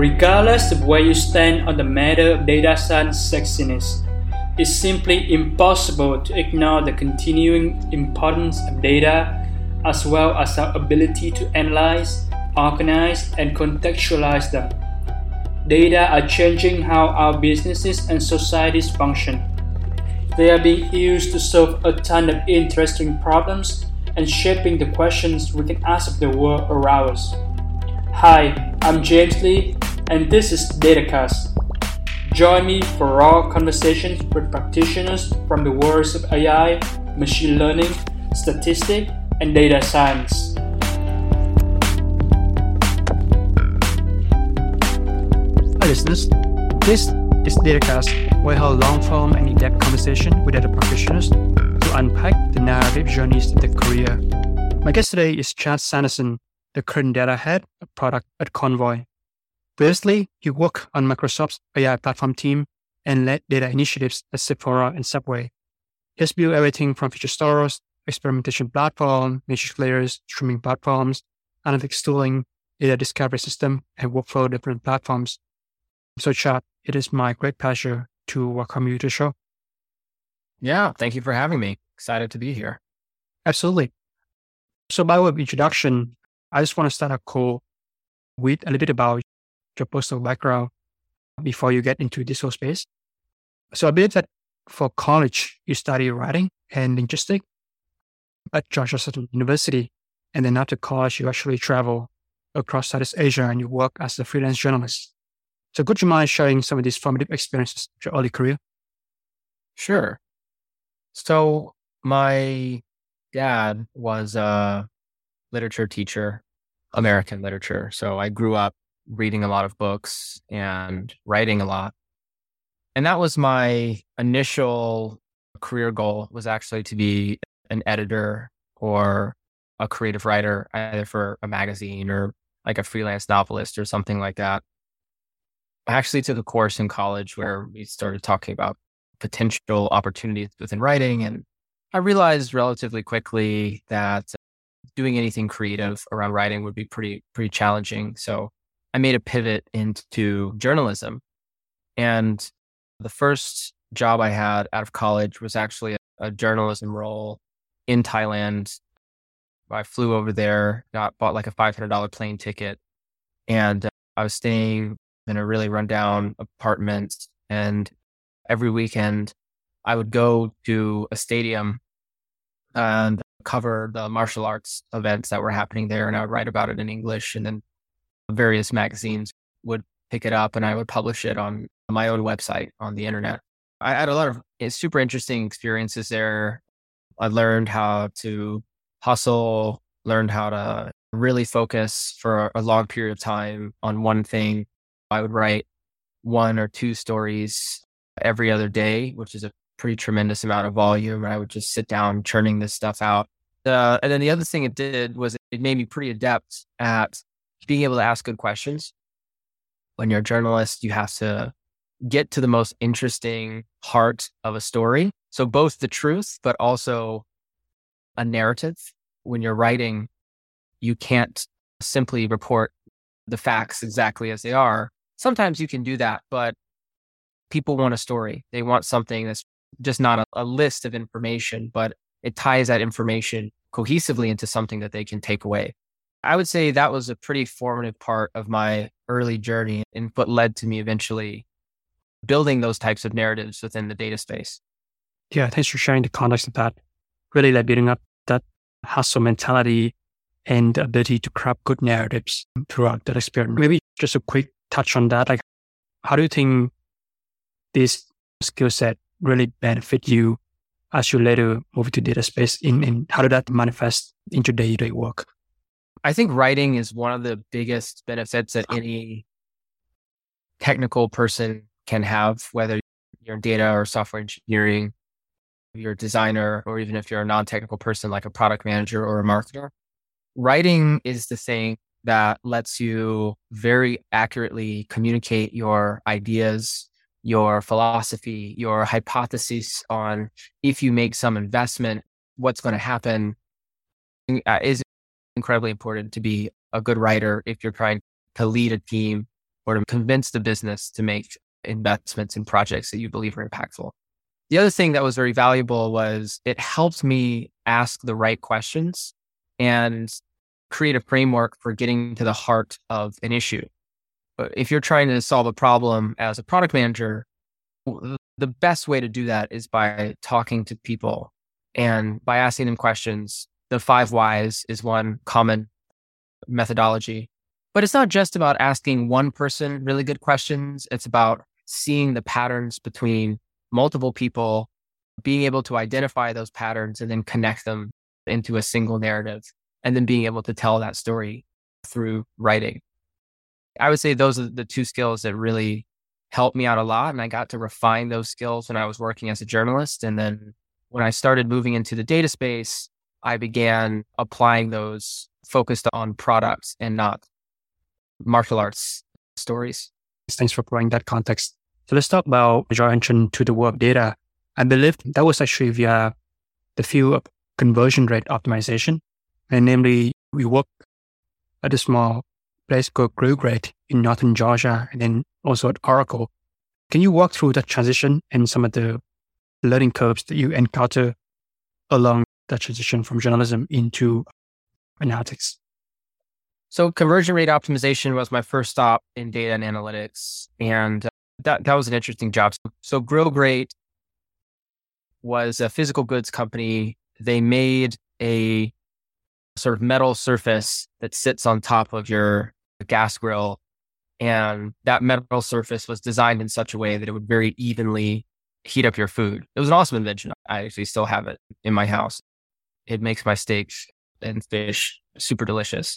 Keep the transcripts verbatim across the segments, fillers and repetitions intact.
Regardless of where you stand on the matter of data science sexiness, it's simply impossible to ignore the continuing importance of data as well as our ability to analyze, organize, and contextualize them. Data are changing how our businesses and societies function. They are being used to solve a ton of interesting problems and shaping the questions we can ask of the world around us. Hi, I'm James Lee, and this is DataCast. Join me for raw conversations with practitioners from the worlds of A I, machine learning, statistics, and data science. Hi listeners, this is DataCast, where I hold long-form and in-depth conversation with data practitioners to unpack the narrative journeys of their career. My guest today is Chad Sanderson, the current data head of product at Convoy. Previously, he worked on Microsoft's A I platform team and led data initiatives at Sephora and Subway. He has built everything from feature stores, experimentation platform, matrix layers, streaming platforms, analytics tooling, data discovery system, and workflow different platforms. So Chad, it is my great pleasure to welcome you to the show. Yeah, thank you for having me. Excited to be here. Absolutely. So by way of introduction, I just want to start a call with a little bit about your personal background before you get into this whole space. So I believe that for college, you study writing and linguistics at George Washington University. And then after college, you actually travel across Southeast Asia and you work as a freelance journalist. So could you mind sharing some of these formative experiences of your early career? Sure. So my dad was a literature teacher, American literature. So I grew up reading a lot of books and writing a lot. And that was my initial career goal, was actually to be an editor or a creative writer, either for a magazine or like a freelance novelist or something like that. I actually took a course in college where we started talking about potential opportunities within writing. And I realized relatively quickly that doing anything creative around writing would be pretty, pretty challenging. So I made a pivot into journalism. And the first job I had out of college was actually a, a journalism role in Thailand. I flew over there, got bought like a five hundred dollars plane ticket, and uh, I was staying in a really rundown apartment. And every weekend I would go to a stadium and cover the martial arts events that were happening there. And I would write about it in English, and then various magazines would pick it up and I would publish it on my own website on the internet. I had a lot of super interesting experiences there. I learned how to hustle, learned how to really focus for a long period of time on one thing. I would write one or two stories every other day, which is a pretty tremendous amount of volume. And I would just sit down churning this stuff out. Uh, and then the other thing it did was it made me pretty adept at being able to ask good questions. When you're a journalist, you have to get to the most interesting heart of a story. So both the truth, but also a narrative. When you're writing, you can't simply report the facts exactly as they are. Sometimes you can do that, but people want a story. They want something that's just not a, a list of information, but it ties that information cohesively into something that they can take away. I would say that was a pretty formative part of my early journey and what led to me eventually building those types of narratives within the data space. Yeah, thanks for sharing the context of that. Really like building up that hustle mentality and the ability to craft good narratives throughout that experience. Maybe just a quick touch on that. Like, how do you think this skill set really benefit you as you later move into data space? In, in how did that manifest into day-to-day work? I think writing is one of the biggest benefits that any technical person can have, whether you're in data or software engineering, you're a designer, or even if you're a non-technical person like a product manager or a marketer. Writing is the thing that lets you very accurately communicate your ideas, your philosophy, your hypotheses on if you make some investment, what's going to happen. Uh, is incredibly important to be a good writer if you're trying to lead a team or to convince the business to make investments in projects that you believe are impactful. The other thing that was very valuable was it helped me ask the right questions and create a framework for getting to the heart of an issue. But if you're trying to solve a problem as a product manager, the best way to do that is by talking to people and by asking them questions. The five whys is one common methodology, but it's not just about asking one person really good questions. It's about seeing the patterns between multiple people, being able to identify those patterns and then connect them into a single narrative, and then being able to tell that story through writing. I would say those are the two skills that really helped me out a lot. And I got to refine those skills when I was working as a journalist. And then when I started moving into the data space, I began applying those focused on products and not martial arts stories. Thanks for providing that context. So let's talk about your entry to the world of data. I believe that was actually via the field of conversion rate optimization. And namely, we work at a small place called GrowGrade in northern Georgia, and then also at Oracle. Can you walk through that transition and some of the learning curves that you encounter along that transition from journalism into analytics? So conversion rate optimization was my first stop in data and analytics. And that, that was an interesting job. So GrowGrade was a physical goods company. They made a sort of metal surface that sits on top of your gas grill. And that metal surface was designed in such a way that it would very evenly heat up your food. It was an awesome invention. I actually still have it in my house. It makes my steaks and fish super delicious.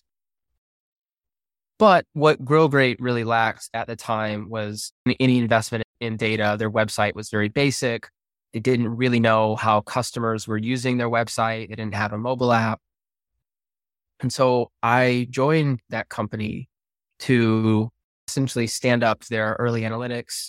But what GrowGrade really lacked at the time was any investment in data. Their website was very basic. They didn't really know how customers were using their website. They didn't have a mobile app. And so I joined that company to essentially stand up their early analytics,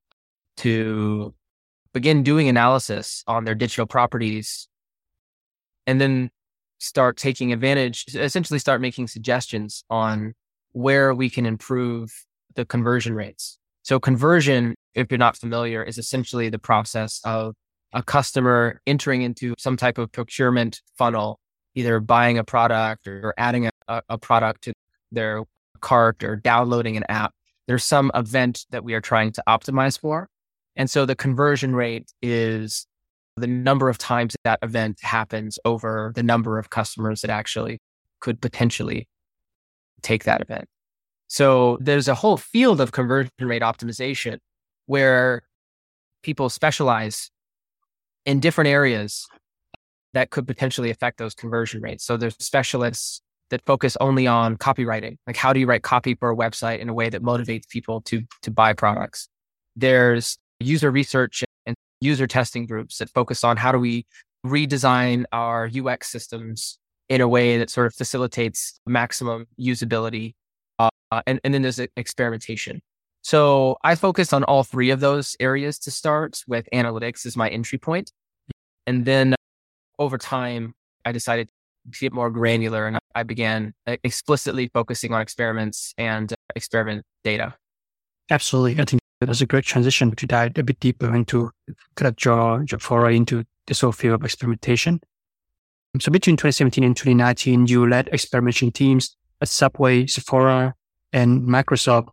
to begin doing analysis on their digital properties, and then start taking advantage, essentially start making suggestions on where we can improve the conversion rates. So conversion, if you're not familiar, is essentially the process of a customer entering into some type of procurement funnel, either buying a product or adding a, a product to their cart or downloading an app. There's some event that we are trying to optimize for. And so the conversion rate is the number of times that event happens over the number of customers that actually could potentially take that event. So there's a whole field of conversion rate optimization where people specialize in different areas that could potentially affect those conversion rates. So there's specialists that focus only on copywriting, like how do you write copy for a website in a way that motivates people to, to buy products. There's user research and user testing groups that focus on how do we redesign our U X systems in a way that sort of facilitates maximum usability. Uh, and, and then there's experimentation. So I focused on all three of those areas to start with. Analytics as my entry point. And then over time, I decided to get more granular, and I began explicitly focusing on experiments and uh, experiment data. Absolutely. I think that's a great transition to dive a bit deeper into kind of your, your foray into this whole field of experimentation. So between twenty seventeen and twenty nineteen, you led experimentation teams at Subway, Sephora, and Microsoft.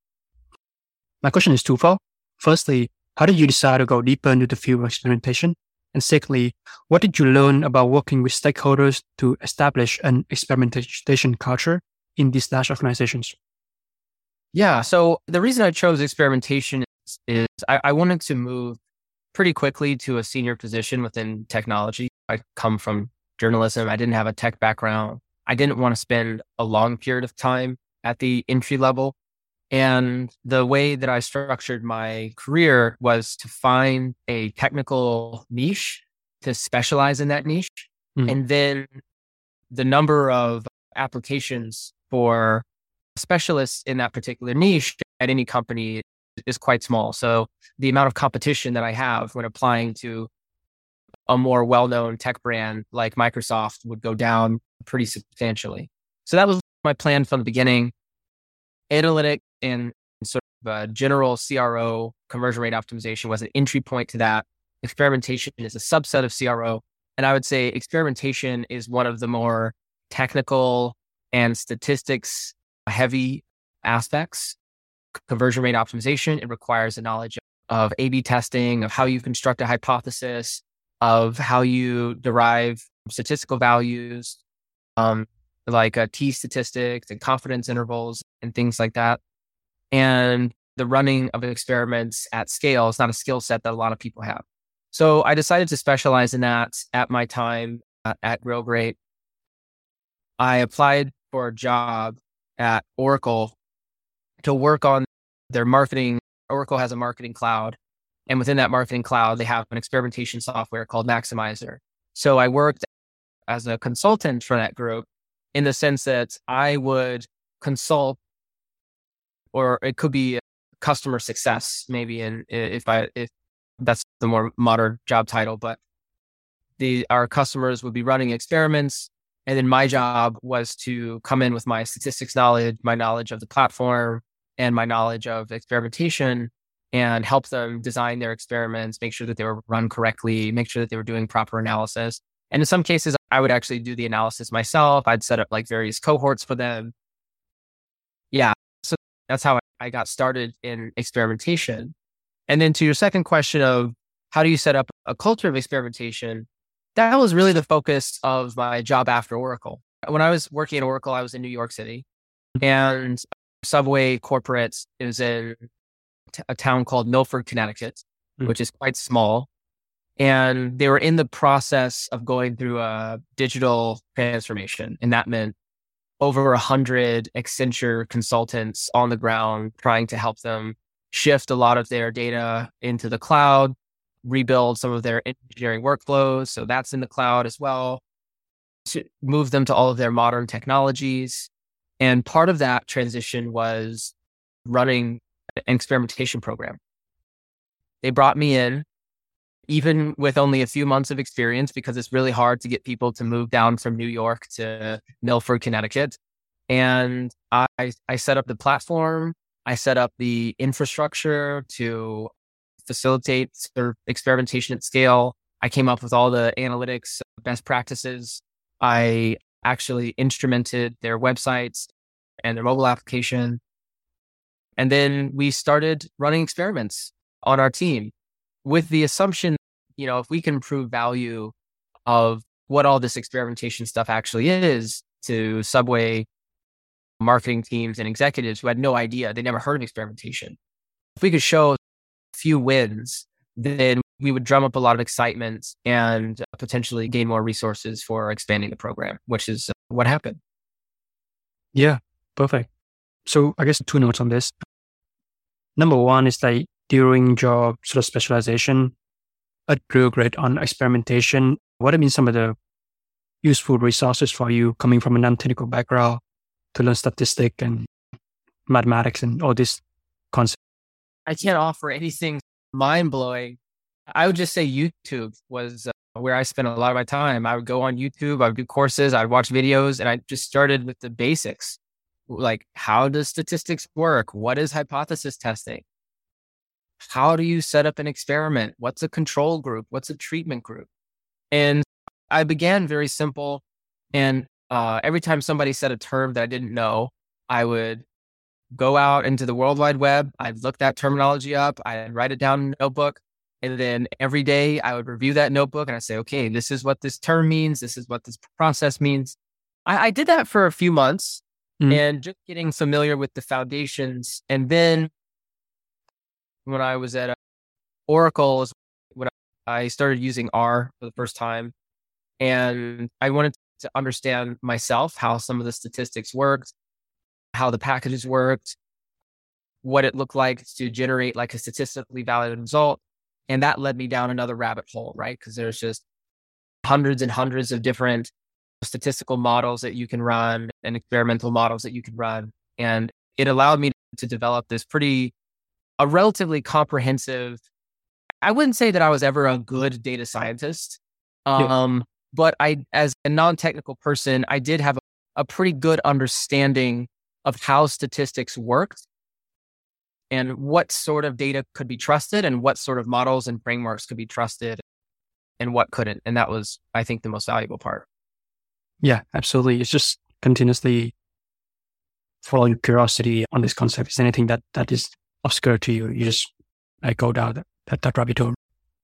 My question is twofold. Firstly, how did you decide to go deeper into the field of experimentation? And secondly, what did you learn about working with stakeholders to establish an experimentation culture in these large organizations? Yeah, so the reason I chose experimentation is, is I, I wanted to move pretty quickly to a senior position within technology. I come from journalism. I didn't have a tech background. I didn't want to spend a long period of time at the entry level. And the way that I structured my career was to find a technical niche, to specialize in that niche. Mm. And then the number of applications for specialists in that particular niche at any company is quite small. So the amount of competition that I have when applying to a more well-known tech brand like Microsoft would go down pretty substantially. So that was my plan from the beginning. Analytics and sort of a general C R O, conversion rate optimization, was an entry point to that. Experimentation is a subset of C R O. And I would say experimentation is one of the more technical and statistics heavy aspects. Conversion rate optimization, it requires a knowledge of A B testing, of how you construct a hypothesis, of how you derive statistical values, um, like uh, T statistics and confidence intervals and things like that. And the running of experiments at scale is not a skill set that a lot of people have. So I decided to specialize in that at my time uh, at GrowGreat. I applied for a job at Oracle to work on their marketing. Oracle has a marketing cloud. And within that marketing cloud, they have an experimentation software called Maximizer. So I worked as a consultant for that group in the sense that I would consult, or it could be customer success, maybe, and if I if that's the more modern job title, but the our customers would be running experiments, and then my job was to come in with my statistics knowledge, my knowledge of the platform, and my knowledge of experimentation, and help them design their experiments, make sure that they were run correctly, make sure that they were doing proper analysis. And in some cases, I would actually do the analysis myself. I'd set up like various cohorts for them. Yeah. So that's how I got started in experimentation. And then to your second question of how do you set up a culture of experimentation, that was really the focus of my job after Oracle. When I was working at Oracle, I was in New York City, and Subway corporate is in t- a town called Milford, Connecticut, mm. which is quite small. And they were in the process of going through a digital transformation. And that meant over a hundred Accenture consultants on the ground trying to help them shift a lot of their data into the cloud, rebuild some of their engineering workflows. So that's in the cloud as well, to move them to all of their modern technologies. And part of that transition was running an experimentation program. They brought me in, even with only a few months of experience, because it's really hard to get people to move down from New York to Milford, Connecticut. And I, I set up the platform. I set up the infrastructure to facilitate sort of experimentation at scale. I came up with all the analytics best practices. I actually instrumented their websites and their mobile application. And then we started running experiments on our team with the assumption, you know, if we can prove value of what all this experimentation stuff actually is to Subway marketing teams and executives who had no idea, they never heard of experimentation. If we could show a few wins, then we would drum up a lot of excitement and potentially gain more resources for expanding the program, which is what happened. Yeah, perfect. So I guess two notes on this. Number one is like during your sort of specialization at GrowGreat on experimentation, what have been some of the useful resources for you coming from a non-technical background to learn statistics and mathematics and all these concepts? I can't offer anything mind-blowing. I would just say YouTube was uh, where I spent a lot of my time. I would go on YouTube, I would do courses, I would watch videos, and I just started with the basics. Like, how does statistics work? What is hypothesis testing? How do you set up an experiment? What's a control group? What's a treatment group? And I began very simple. And uh, every time somebody said a term that I didn't know, I would go out into the World Wide Web. I'd look that terminology up. I'd write it down in a notebook. And then every day I would review that notebook and I'd say, okay, this is what this term means. This is what this process means. I, I did that for a few months. Mm-hmm. And just getting familiar with the foundations. And then when I was at uh, Oracle, is when I started using R for the first time. And I wanted to understand myself, how some of the statistics worked, how the packages worked, what it looked like to generate like a statistically valid result. And that led me down another rabbit hole, right? Because there's just hundreds and hundreds of different statistical models that you can run and experimental models that you can run. And it allowed me to develop this pretty, a relatively comprehensive, I wouldn't say that I was ever a good data scientist, um, yeah. but I, as a non-technical person, I did have a, a pretty good understanding of how statistics worked and what sort of data could be trusted and what sort of models and frameworks could be trusted and what couldn't. And that was, I think, the most valuable part. Yeah, absolutely. It's just continuously following curiosity on this concept. Is anything that, that is obscure to you, you just like go down that, that, that rabbit hole.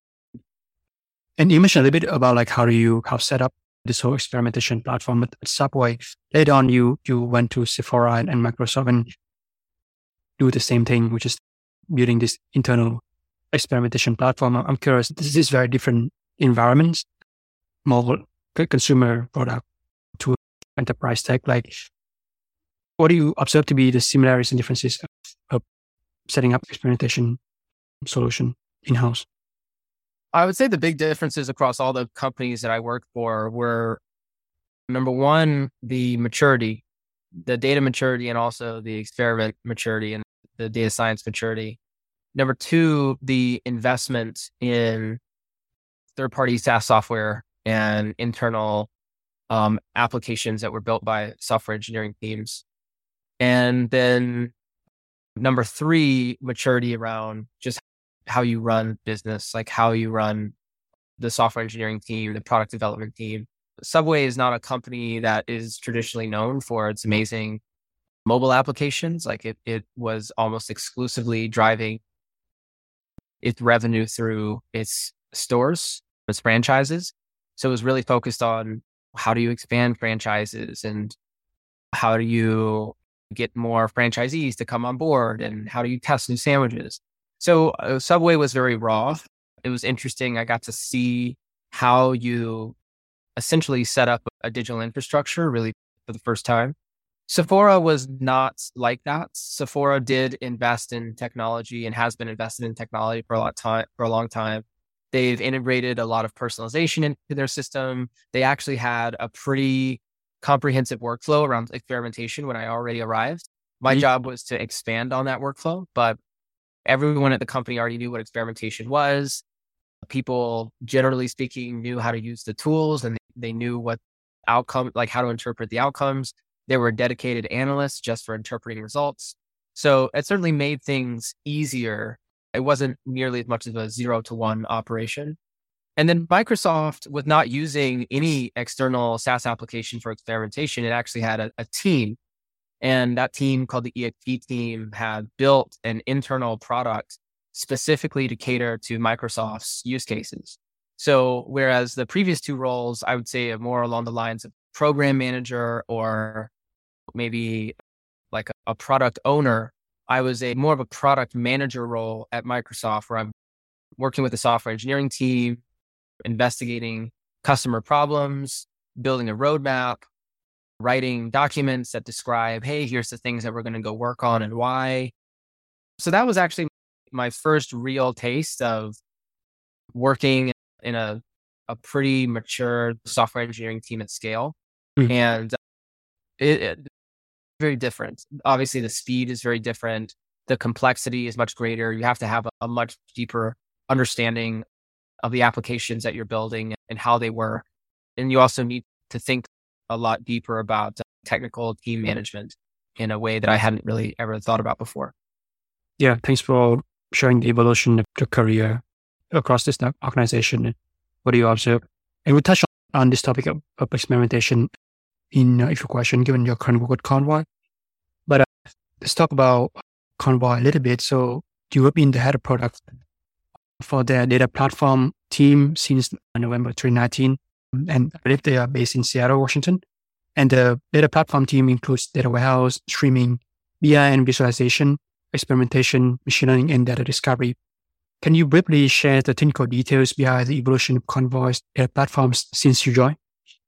And you mentioned a little bit about like how do you how set up this whole experimentation platform at Subway. Later on, you you went to Sephora and, and Microsoft and do the same thing, which is building this internal experimentation platform. I'm curious, this is very different environments, more consumer product to enterprise tech. Like, what do you observe to be the similarities and differences of, of setting up experimentation solution in-house? I would say the big differences across all the companies that I worked for were, number one, the maturity, the data maturity, and also the experiment maturity and the data science maturity. Number two, the investment in third-party SaaS software and internal um, applications that were built by software engineering teams. And then number three, maturity around just how you run business, like how you run the software engineering team, the product development team. Subway is not a company that is traditionally known for its amazing mobile applications. Like it, it was almost exclusively driving its revenue through its stores, its franchises. So it was really focused on how do you expand franchises and how do you get more franchisees to come on board and how do you test new sandwiches. So uh, Subway was very raw. It was interesting. I got to see how you essentially set up a digital infrastructure really for the first time. Sephora was not like that. Sephora did invest in technology and has been invested in technology for a lot of time, for a long time. They've integrated a lot of personalization into their system. They actually had a pretty comprehensive workflow around experimentation when I already arrived. My mm-hmm. job was to expand on that workflow, but everyone at the company already knew what experimentation was. People, generally speaking, knew how to use the tools and they knew what outcome, like how to interpret the outcomes. There were dedicated analysts just for interpreting results. So it certainly made things easier. It wasn't nearly as much of a zero to one operation. And then Microsoft was not using any external SaaS application for experimentation. It actually had a, a team. And that team called the E X P team had built an internal product specifically to cater to Microsoft's use cases. So whereas the previous two roles, I would say are more along the lines of program manager or maybe like a, a product owner, I was a more of a product manager role at Microsoft where I'm working with the software engineering team, investigating customer problems, building a roadmap, writing documents that describe, hey, here's the things that we're going to go work on and why. So that was actually my first real taste of working in a, a pretty mature software engineering team at scale. Mm. And it, it very different. Obviously, the speed is very different. The complexity is much greater. You have to have a, a much deeper understanding of the applications that you're building and how they work. And you also need to think a lot deeper about technical team management in a way that I hadn't really ever thought about before. Yeah, thanks for sharing the evolution of your career across this organization. What do you observe? And we touched on this topic of, of experimentation in uh, if your question, given your current work with Convoy. But uh, let's talk about Convoy a little bit. So you have been the head of product for their data platform team since November twenty nineteen. And I believe they are based in Seattle, Washington. And the data platform team includes data warehouse, streaming, B I and visualization, experimentation, machine learning, and data discovery. Can you briefly share the technical details behind the evolution of Convoy's data platforms since you joined?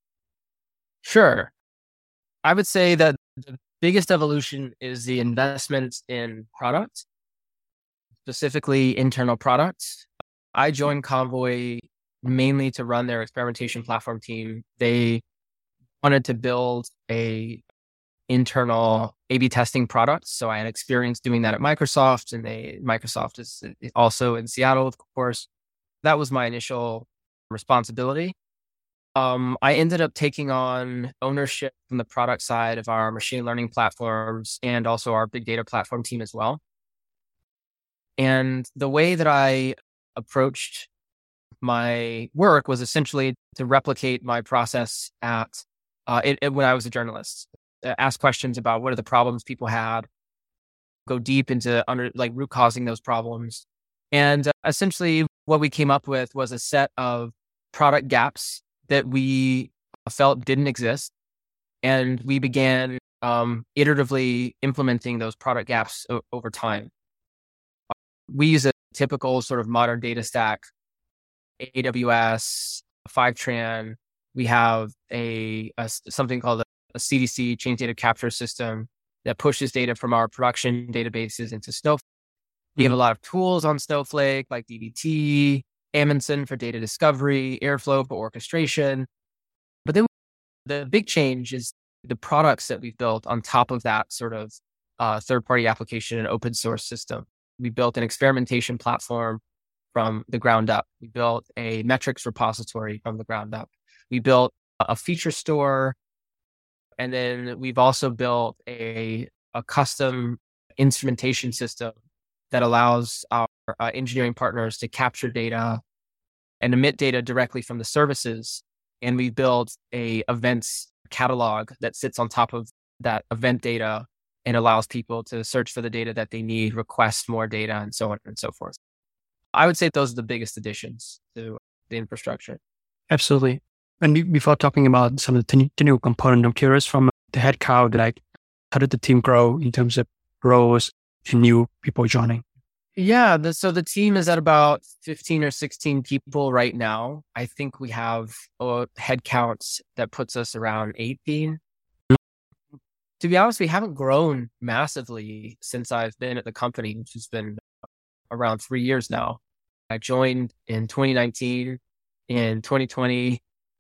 Sure. I would say that the biggest evolution is the investment in product, specifically internal products. I joined Convoy mainly to run their experimentation platform team. They wanted to build a internal A B testing product. So I had experience doing that at Microsoft, and they Microsoft is also in Seattle, of course. That was my initial responsibility. Um, I ended up taking on ownership from the product side of our machine learning platforms and also our big data platform team as well. And the way that I approached my work was essentially to replicate my process at uh, it, it, when I was a journalist. Uh, ask questions about what are the problems people had, go deep into under like root causing those problems. And uh, essentially what we came up with was a set of product gaps that we felt didn't exist. And we began um, iteratively implementing those product gaps o- over time. We use a typical sort of modern data stack, A W S, Fivetran. We have a, a something called a, a C D C, Change Data Capture System, that pushes data from our production databases into Snowflake. We have a lot of tools on Snowflake like D B T, Amundsen for data discovery, Airflow for orchestration. But then the big change is the products that we've built on top of that sort of uh, third-party application and open source system. We built an experimentation platform from the ground up. We built a metrics repository from the ground up. We built a feature store. And then we've also built a, a custom instrumentation system that allows our uh, engineering partners to capture data and emit data directly from the services. And we built a events catalog that sits on top of that event data and allows people to search for the data that they need, request more data, and so on and so forth. I would say those are the biggest additions to the infrastructure. Absolutely. And be- before talking about some of the ten- technical component, I'm curious from the headcount, like how did the team grow in terms of roles and new people joining? Yeah, the, so the team is at about fifteen or sixteen people right now. I think we have uh, headcounts that puts us around eighteen. To be honest, we haven't grown massively since I've been at the company, which has been around three years now. I joined in twenty nineteen. In twenty twenty,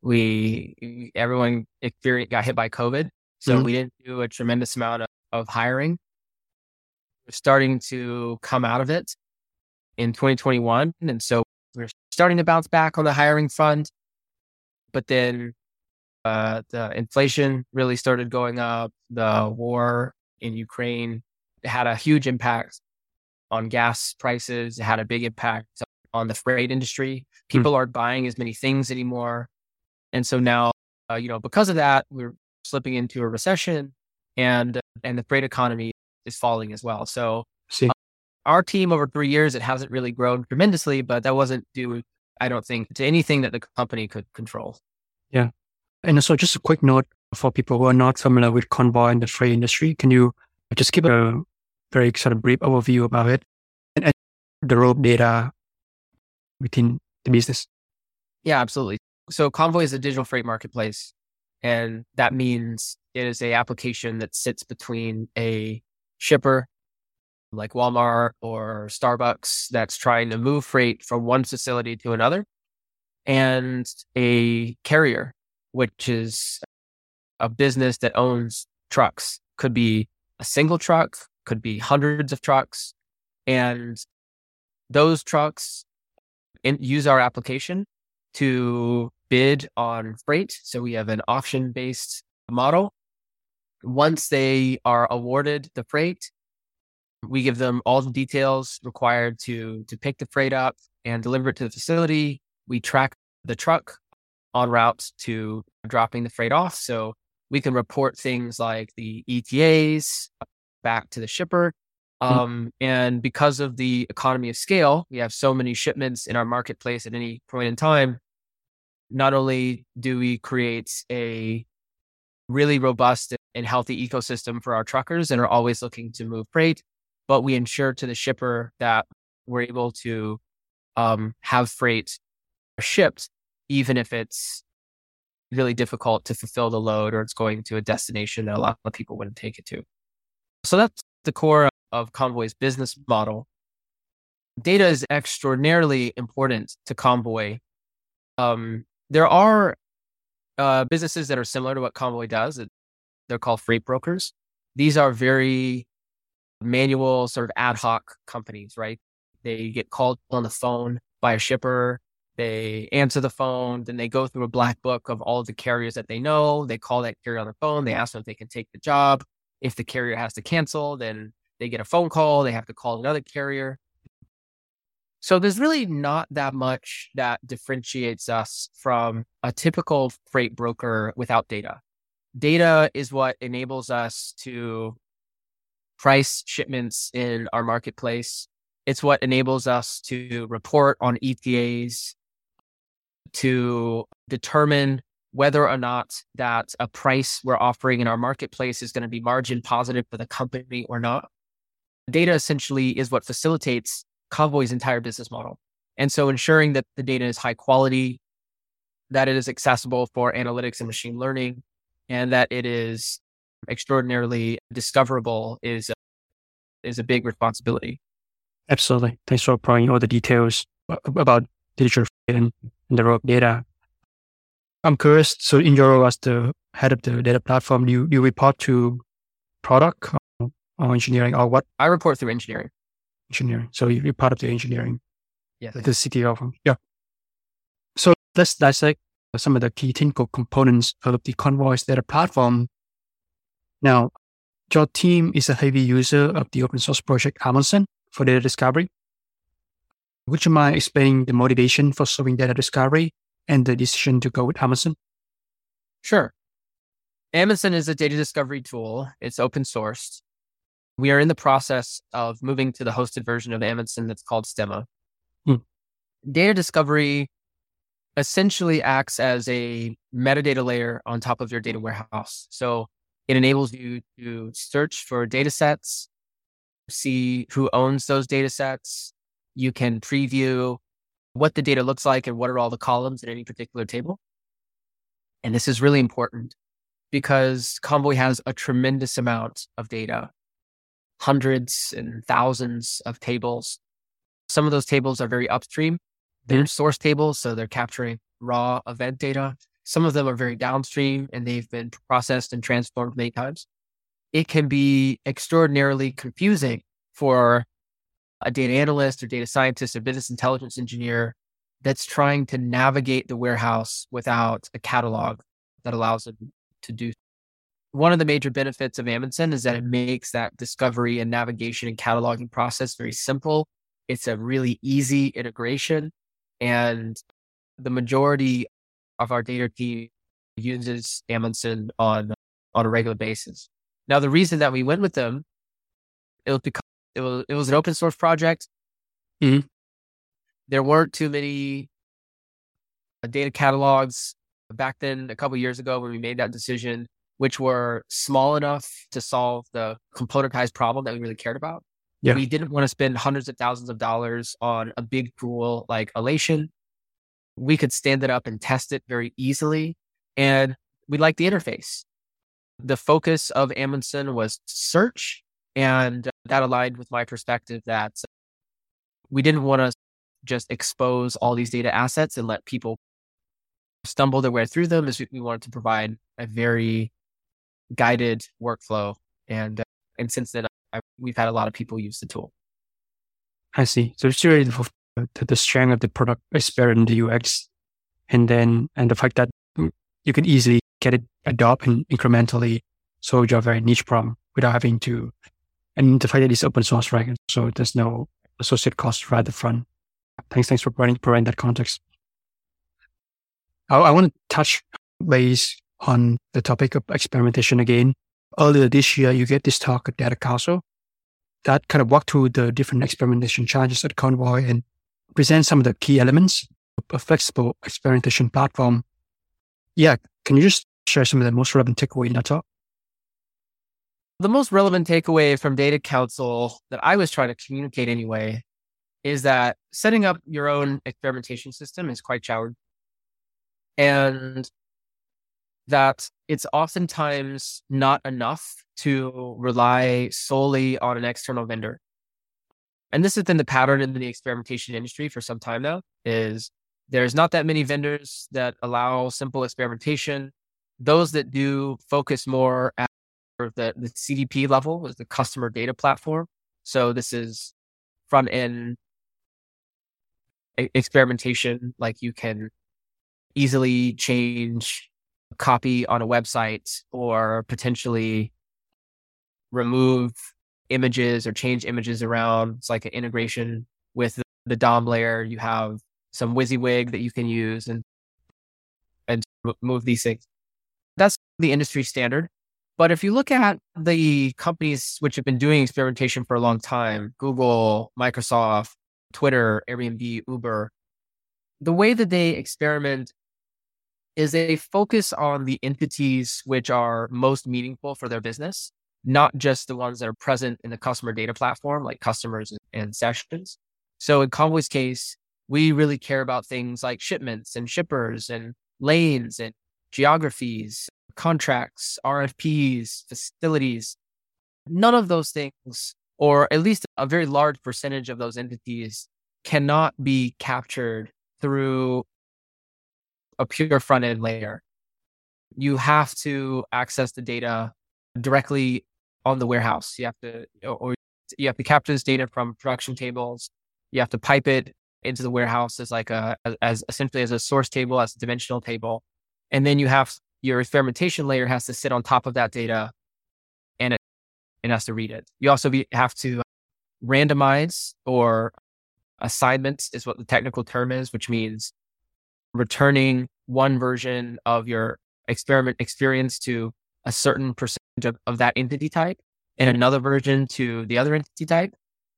we everyone experienced, got hit by COVID. So mm-hmm. we didn't do a tremendous amount of, of hiring. We're starting to come out of it in twenty twenty-one. And so we're starting to bounce back on the hiring front. But then uh, the inflation really started going up. The war in Ukraine had a huge impact on gas prices. It had a big impact on the freight industry. People mm. aren't buying as many things anymore. And so now, uh, you know, because of that, we're slipping into a recession and, and the freight economy is falling as well. So uh, our team over three years, it hasn't really grown tremendously, but that wasn't due, I don't think, to anything that the company could control. Yeah. And so just a quick note for people who are not familiar with Convoy and the freight industry, can you just give a very sort of brief overview about it and, and the role of data within the business? Yeah, absolutely. So Convoy is a digital freight marketplace. And that means it is a application that sits between a shipper like Walmart or Starbucks that's trying to move freight from one facility to another, and a carrier, which is a business that owns trucks. Could be a single truck, could be hundreds of trucks. And those trucks in, use our application to bid on freight. So we have an auction-based model. Once they are awarded the freight, we give them all the details required to, to pick the freight up and deliver it to the facility. We track the truck en route to dropping the freight off. So we can report things like the E T As back to the shipper. Um, and because of the economy of scale, we have so many shipments in our marketplace at any point in time. Not only do we create a really robust and healthy ecosystem for our truckers and are always looking to move freight, but we ensure to the shipper that we're able to um, have freight shipped, even if it's really difficult to fulfill the load or it's going to a destination that a lot of people wouldn't take it to. So that's the core of Convoy's business model. Data is extraordinarily important to Convoy. Um, there are uh, businesses that are similar to what Convoy does. They're called freight brokers. These are very manual, sort of ad hoc companies, right? They get called on the phone by a shipper. They answer the phone. Then they go through a black book of all of the carriers that they know. They call that carrier on the phone. They ask them if they can take the job. If the carrier has to cancel, then they get a phone call. They have to call another carrier. So there's really not that much that differentiates us from a typical freight broker without data. Data is what enables us to price shipments in our marketplace. It's what enables us to report on E T As, to determine whether or not that a price we're offering in our marketplace is going to be margin positive for the company or not. Data essentially is what facilitates Convoy's entire business model. And so ensuring that the data is high quality, that it is accessible for analytics and machine learning, and that it is extraordinarily discoverable is, is a big responsibility. Absolutely. Thanks for providing all the details about digital and, and the role of data. I'm curious, so in your role as the head of the data platform, you, you report to product or, or engineering or what? I report through engineering. Engineering. So you're part of the engineering. Yes. The C T O. Yeah. So let's dissect some of the key technical components of the Convoy's data platform. Now, your team is a heavy user of the open source project Amundsen for data discovery. Would you mind explaining the motivation for solving data discovery and the decision to go with Amundsen? Sure. Amundsen is a data discovery tool. It's open sourced. We are in the process of moving to the hosted version of Amundsen that's called Stemma. Hmm. Data discovery essentially acts as a metadata layer on top of your data warehouse. So it enables you to search for data sets, see who owns those data sets. You can preview what the data looks like and what are all the columns in any particular table. And this is really important because Convoy has a tremendous amount of data, hundreds and thousands of tables. Some of those tables are very upstream. They're source tables, so they're capturing raw event data. Some of them are very downstream and they've been processed and transformed many times. It can be extraordinarily confusing for a data analyst or data scientist or business intelligence engineer that's trying to navigate the warehouse without a catalog that allows them to do. One of the major benefits of Amundsen is that it makes that discovery and navigation and cataloging process very simple. It's a really easy integration, and the majority of our data team uses Amundsen on, on a regular basis. Now, the reason that we went with them, it was because it was, it was an open source project. Mm-hmm. There weren't too many data catalogs back then, a couple of years ago when we made that decision, which were small enough to solve the componentized problem that we really cared about. Yeah. We didn't want to spend hundreds of thousands of dollars on a big tool like Alation. We could stand it up and test it very easily. And we liked the interface. The focus of Amundsen was search. And that aligned with my perspective that we didn't want to just expose all these data assets and let people stumble their way through them. As we wanted to provide a very guided workflow. And, uh, and since then, I, we've had a lot of people use the tool. I see. So it's really the, the, the strength of the product experience in the U X. And then, and the fact that you can easily get it adopted incrementally solve your very niche problem without having to, and the fact that it's open source, right? So there's no associated cost right at the front. Thanks, thanks for providing, providing that context. I, I want to touch base on the topic of experimentation again. Earlier this year, you get this talk at Data Council that kind of walked through the different experimentation challenges at Convoy and present some of the key elements of a flexible experimentation platform. Yeah, can you just share some of the most relevant takeaway in that talk? The most relevant takeaway from Data Council that I was trying to communicate anyway is that setting up your own experimentation system is quite challenging. And that it's oftentimes not enough to rely solely on an external vendor. And this has been the pattern in the experimentation industry for some time now, is there's not that many vendors that allow simple experimentation. Those that do focus more at the, the C D P level, is the customer data platform. So this is front end experimentation, like you can easily change copy on a website or potentially remove images or change images around. It's like an integration with the D O M layer, you have some WYSIWYG that you can use and, and move these things. That's the industry standard. But if you look at the companies which have been doing experimentation for a long time, Google, Microsoft, Twitter, Airbnb, Uber, the way that they experiment is they focus on the entities which are most meaningful for their business, not just the ones that are present in the customer data platform, like customers and sessions. So in Convoy's case, we really care about things like shipments and shippers and lanes and geographies, contracts, R F Ps, facilities. None of those things, or at least a very large percentage of those entities, cannot be captured through a pure front-end layer. You have to access the data directly on the warehouse. You have to, or you have to capture this data from production tables. You have to pipe it into the warehouse as like a, as essentially as a source table, as a dimensional table. And then you have your experimentation layer has to sit on top of that data and it, it has to read it. You also be, have to randomize, or assignment is what the technical term is, which means returning one version of your experiment experience to a certain percentage of, of that entity type and another version to the other entity type.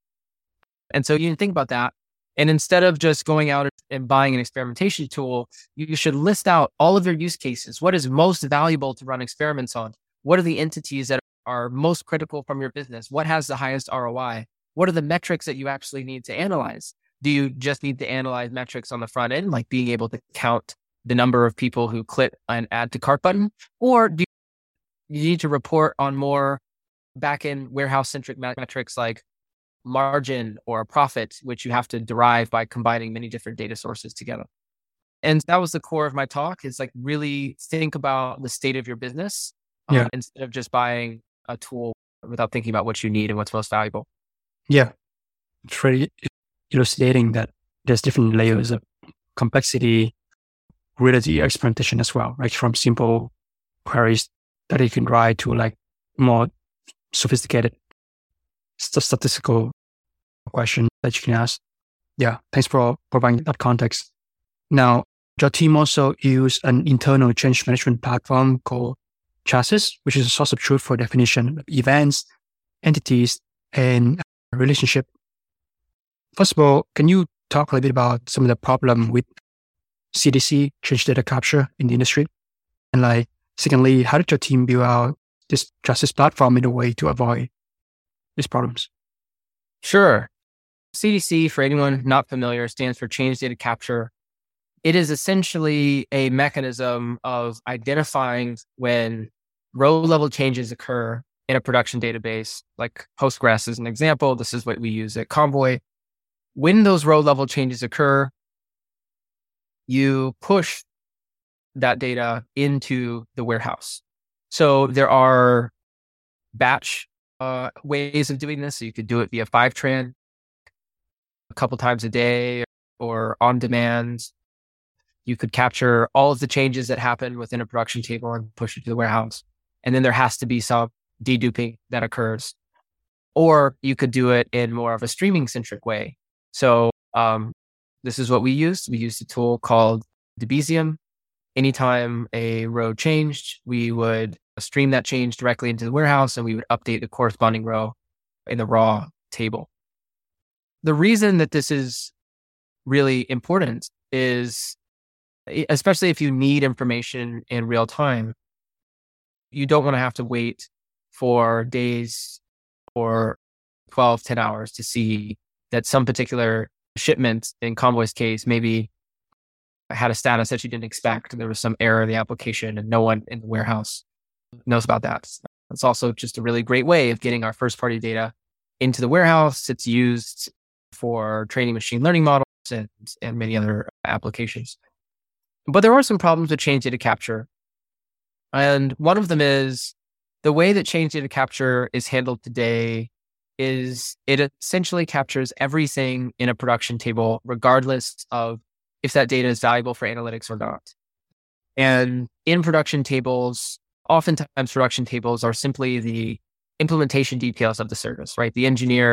And so you can think about that. And instead of just going out and buying an experimentation tool, you should list out all of your use cases. What is most valuable to run experiments on? What are the entities that are most critical from your business? What has the highest R O I? What are the metrics that you actually need to analyze? Do you just need to analyze metrics on the front end, like being able to count the number of people who click an add to cart button? Or do you need to report on more back-end warehouse-centric metrics like margin or profit, which you have to derive by combining many different data sources together? And that was the core of my talk, is like really think about the state of your business um, Yeah. instead of just buying a tool without thinking about what you need and what's most valuable. Yeah. It's really elucidating that there's different layers of complexity related to your experimentation as well, right? From simple queries that you can write to like more sophisticated st- statistical question that you can ask. Yeah, thanks for providing that context. Now, your team also use an internal change management platform called Chassis, which is a source of truth for definition of events, entities, and relationship. First of all, can you talk a little bit about some of the problem with C D C, change data capture, in the industry? And like, secondly, how did your team build out this Chassis platform in a way to avoid these problems? Sure. C D C, for anyone not familiar, stands for Change Data Capture. It is essentially a mechanism of identifying when row-level changes occur in a production database, like Postgres is an example. This is what we use at Convoy. When those row-level changes occur, you push that data into the warehouse. So there are batch uh, ways of doing this. So you could do it via Fivetran a couple times a day or on demand. You could capture all of the changes that happen within a production table and push it to the warehouse. And then there has to be some deduping that occurs. Or you could do it in more of a streaming centric way. So um, this is what we used. We used a tool called Debezium. Anytime a row changed, we would stream that change directly into the warehouse and we would update the corresponding row in the raw table. The reason that this is really important is, especially if you need information in real time, you don't want to have to wait for days or twelve, ten hours to see that some particular shipment, in Convoy's case, maybe had a status that you didn't expect. There was some error in the application and no one in the warehouse knows about that. It's also just a really great way of getting our first party data into the warehouse. It's used for training machine learning models and, and many other applications. But there are some problems with change data capture. And one of them is the way that change data capture is handled today is it essentially captures everything in a production table, regardless of if that data is valuable for analytics or not. And in production tables, oftentimes production tables are simply the implementation details of the service, right? The engineer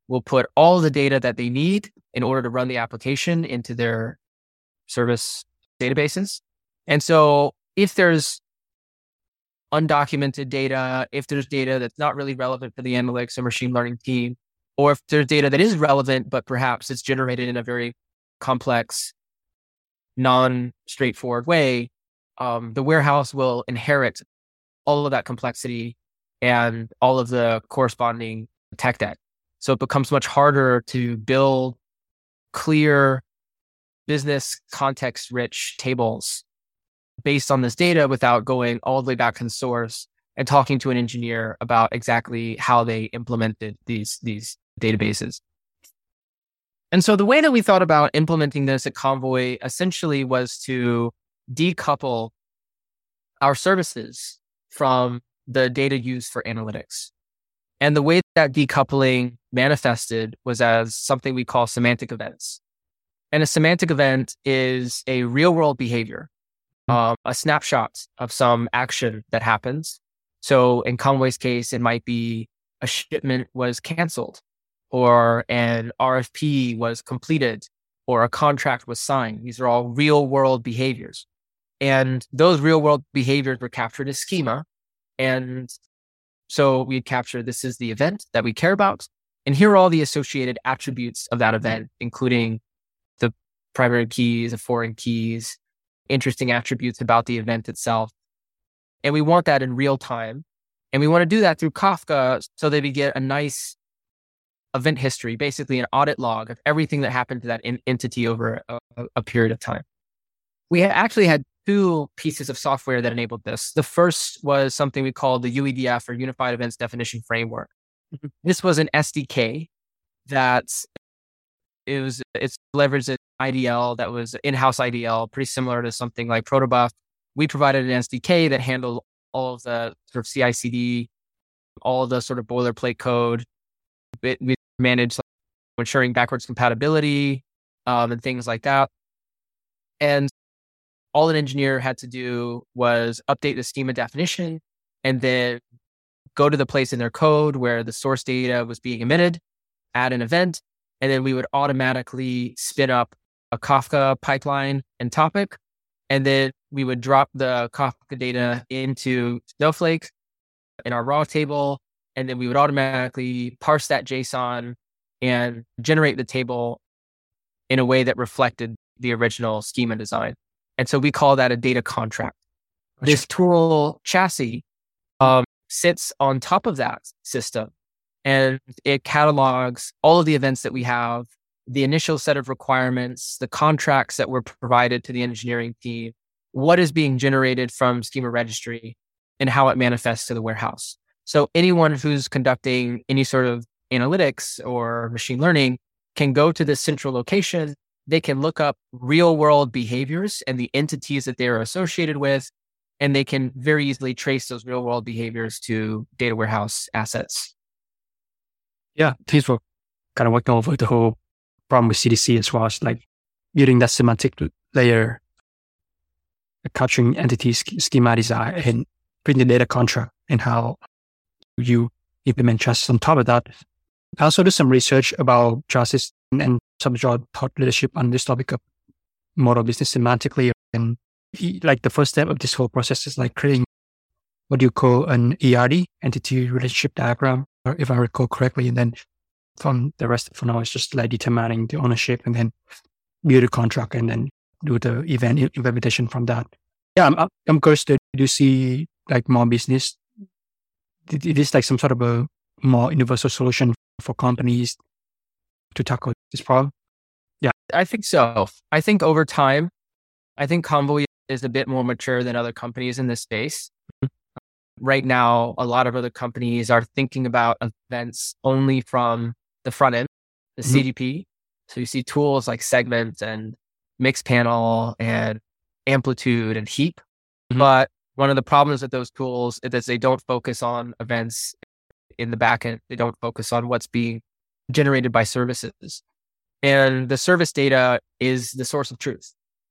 will put all the data that they need in order to run the application into their service databases. And so if there's undocumented data, if there's data that's not really relevant for the analytics or machine learning team, or if there's data that is relevant, but perhaps it's generated in a very complex, non-straightforward way, um, the warehouse will inherit all of that complexity and all of the corresponding tech debt. So it becomes much harder to build clear business context-rich tables based on this data without going all the way back to the source and talking to an engineer about exactly how they implemented these, these databases. And so the way that we thought about implementing this at Convoy essentially was to decouple our services from the data used for analytics. And the way that decoupling manifested was as something we call semantic events. And a semantic event is a real world behavior, um, a snapshot of some action that happens. So in Convoy's case, it might be a shipment was canceled, or an R F P was completed, or a contract was signed. These are all real world behaviors. And those real world behaviors were captured as schema. And so we'd capture, this is the event that we care about. And here are all the associated attributes of that event, including the primary keys, the foreign keys, interesting attributes about the event itself. And we want that in real time. And we want to do that through Kafka so that we get a nice event history, basically an audit log of everything that happened to that in- entity over a, a period of time. We actually had two pieces of software that enabled this. The first was something we called the U E D F, or Unified Events Definition Framework. Mm-hmm. This was an S D K that it was, it's leveraged an I D L that was in-house I D L, pretty similar to something like Protobuf. We provided an S D K that handled all of the sort of C I C D, all of the sort of boilerplate code. It, we managed ensuring backwards compatibility um, and things like that. And all an engineer had to do was update the schema definition and then go to the place in their code where the source data was being emitted, add an event, and then we would automatically spin up a Kafka pipeline and topic. And then we would drop the Kafka data into Snowflake in our raw table. And then we would automatically parse that JSON and generate the table in a way that reflected the original schema design. And so we call that a data contract. Gotcha. This tool chassis um, sits on top of that system, and it catalogs all of the events that we have, the initial set of requirements, the contracts that were provided to the engineering team, what is being generated from schema registry, and how it manifests to the warehouse. So anyone who's conducting any sort of analytics or machine learning can go to this central location. They can look up real world behaviors and the entities that they are associated with, and they can very easily trace those real world behaviors to data warehouse assets. Yeah, thanks for kind of working over the whole problem with C D C as well as like building that semantic layer, capturing entity schema design and putting the data contract and how you implement chassis on top of that. I also do some research about chassis and some job thought leadership on this topic of model business semantically. And he, like the first step of this whole process is like creating what you call an E R D, entity relationship diagram, or if I recall correctly. And then from the rest for now, it's just like determining the ownership and then build a contract and then do the event implementation from that. Yeah, I'm, I'm curious to do see like more business. It is like some sort of a more universal solution for companies to tackle this problem. Yeah, I think so. I think over time, I think Convoy is a bit more mature than other companies in this space. Right now, a lot of other companies are thinking about events only from the front end, the mm-hmm. C D P. So you see tools like Segment and Mixpanel and Amplitude and Heap. Mm-hmm. But one of the problems with those tools is that they don't focus on events in the backend. They don't focus on what's being generated by services. And the service data is the source of truth.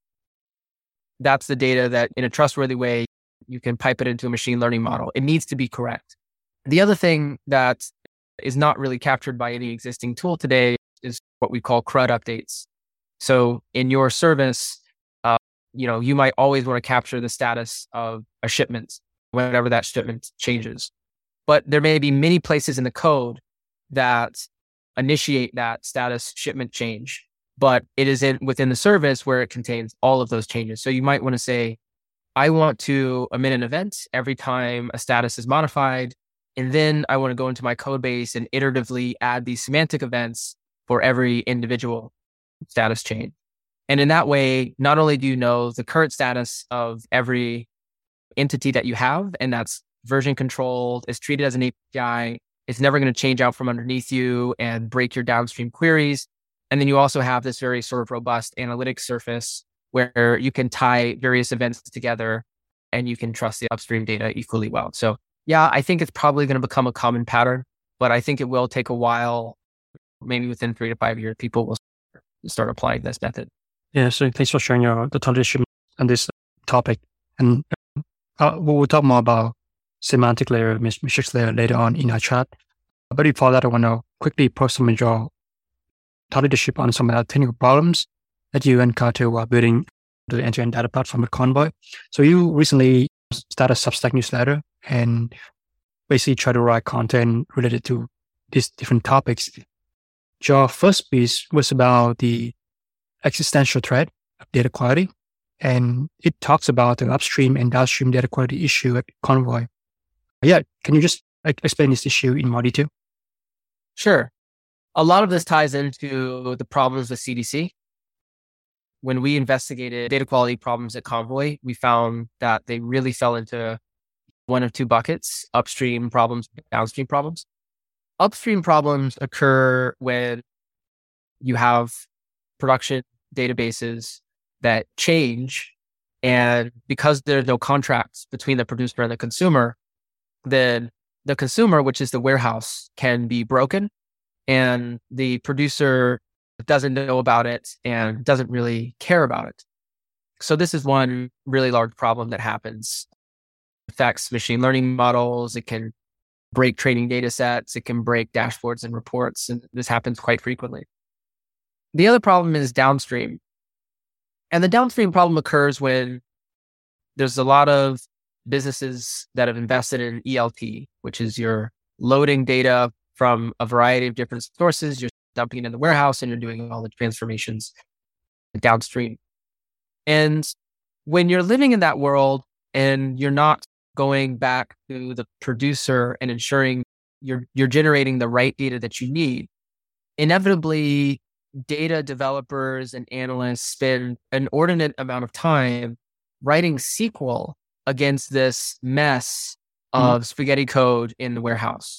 That's the data that in a trustworthy way, you can pipe it into a machine learning model. It needs to be correct. The other thing that is not really captured by any existing tool today is what we call CRUD updates. So in your service, uh, you know, you might always want to capture the status of a shipment whenever that shipment changes. But there may be many places in the code that initiate that status shipment change, but it is in within the service where it contains all of those changes. So you might want to say, I want to emit an event every time a status is modified. And then I want to go into my code base and iteratively add these semantic events for every individual status change. And in that way, not only do you know the current status of every entity that you have, and that's version controlled, is treated as an A P I, it's never going to change out from underneath you and break your downstream queries. And then you also have this very sort of robust analytics surface where you can tie various events together and you can trust the upstream data equally well. So yeah, I think it's probably going to become a common pattern, but I think it will take a while. Maybe within three to five years, people will start applying this method. Yeah, so thanks for sharing your the tradition on this topic. And uh, we'll talk more about semantic layer, matrix layer later on in our chat. But before that, I want to quickly post some of your thought leadership on some of the technical problems that you encounter while building the end-to-end data platform with Convoy. So you recently started a Substack newsletter and basically try to write content related to these different topics. Your first piece was about the existential threat of data quality, and it talks about the upstream and downstream data quality issue at Convoy. Yeah, can you just like, explain this issue in more detail? Sure. A lot of this ties into the problems with C D C. When we investigated data quality problems at Convoy, we found that they really fell into one of two buckets: upstream problems, downstream problems. Upstream problems occur when you have production databases that change, and because there's no contracts between the producer and the consumer, then the consumer, which is the warehouse, can be broken, and the producer doesn't know about it and doesn't really care about it. So this is one really large problem that happens. It affects machine learning models. It can break training data sets. It can break dashboards and reports. And this happens quite frequently. The other problem is downstream. And the downstream problem occurs when there's a lot of businesses that have invested in E L T, which is you're loading data from a variety of different sources. You're dumping it in the warehouse and you're doing all the transformations downstream. And when you're living in that world and you're not going back to the producer and ensuring you're you're generating the right data that you need, inevitably data developers and analysts spend an inordinate amount of time writing S Q L against this mess of mm-hmm. spaghetti code in the warehouse.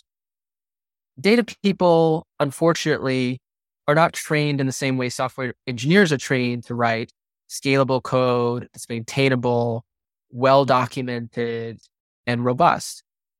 Data people, unfortunately, are not trained in the same way software engineers are trained to write scalable code that's maintainable, well-documented, and robust.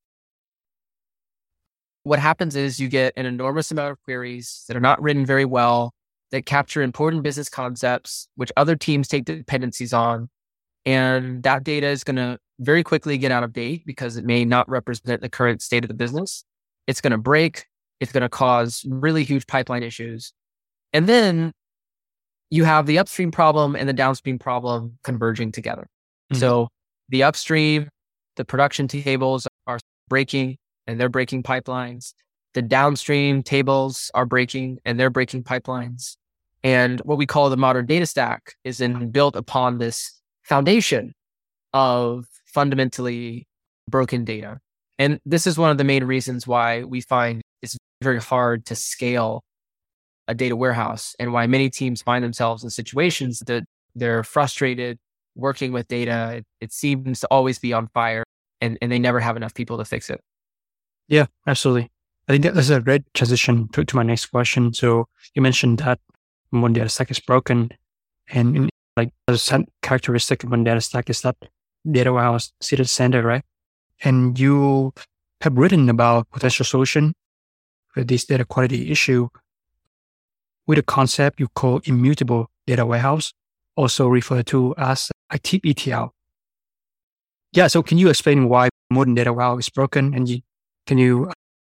What happens is you get an enormous amount of queries that are not written very well, that capture important business concepts, which other teams take dependencies on. And that data is going to very quickly get out of date because it may not represent the current state of the business. It's going to break. It's going to cause really huge pipeline issues. And then you have the upstream problem and the downstream problem converging together. Mm-hmm. So the upstream, the production tables are breaking and they're breaking pipelines. The downstream tables are breaking and they're breaking pipelines. And what we call the modern data stack is then built upon this foundation of fundamentally broken data. And this is one of the main reasons why we find it's very hard to scale a data warehouse and why many teams find themselves in situations that they're frustrated working with data. It, it seems to always be on fire and, and they never have enough people to fix it. Yeah, absolutely. I think that's a great transition to, to my next question. So you mentioned that when data stack is broken, and in, like a characteristic of one data stack is that data warehouse sit at center, right? And you have written about potential solution for this data quality issue with a concept you call immutable data warehouse, also referred to as active E T L. Yeah, so can you explain why modern data warehouse is broken? And you, can you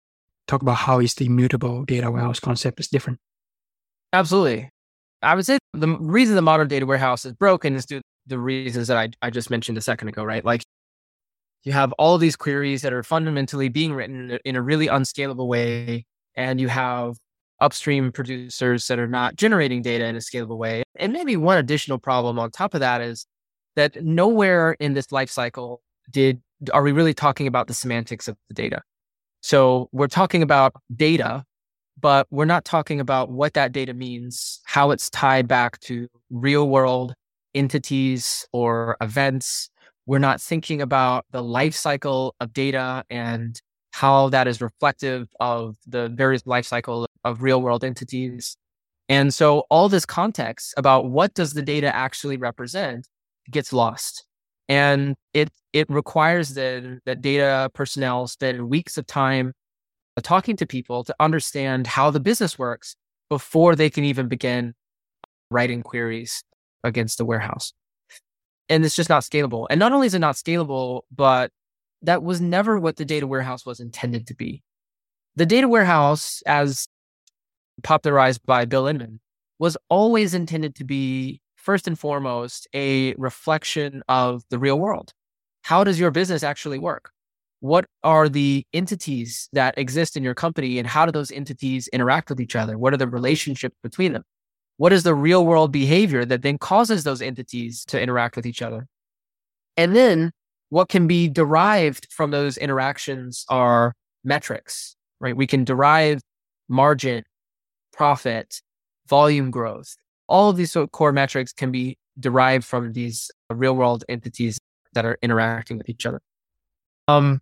talk about how is the immutable data warehouse concept is different? Absolutely. I would say the reason the modern data warehouse is broken is due to the reasons that I, I just mentioned a second ago, right? Like you have all of these queries that are fundamentally being written in a really unscalable way, and you have upstream producers that are not generating data in a scalable way. And maybe one additional problem on top of that is that nowhere in this life cycle did are we really talking about the semantics of the data. So we're talking about data, but we're not talking about what that data means, how it's tied back to real world entities or events. We're not thinking about the life cycle of data and how that is reflective of the various life cycle of real world entities. And so all this context about what does the data actually represent gets lost. And it it requires then that data personnel spend weeks of time talking to people to understand how the business works before they can even begin writing queries against the warehouse. And it's just not scalable. And not only is it not scalable, but that was never what the data warehouse was intended to be. The data warehouse, as popularized by Bill Inman, was always intended to be, first and foremost, a reflection of the real world. How does your business actually work? What are the entities that exist in your company, and how do those entities interact with each other? What are the relationships between them? What is the real world behavior that then causes those entities to interact with each other? And then what can be derived from those interactions are metrics, right? We can derive margin, profit, volume growth. All of these sort of core metrics can be derived from these real world entities that are interacting with each other. Um,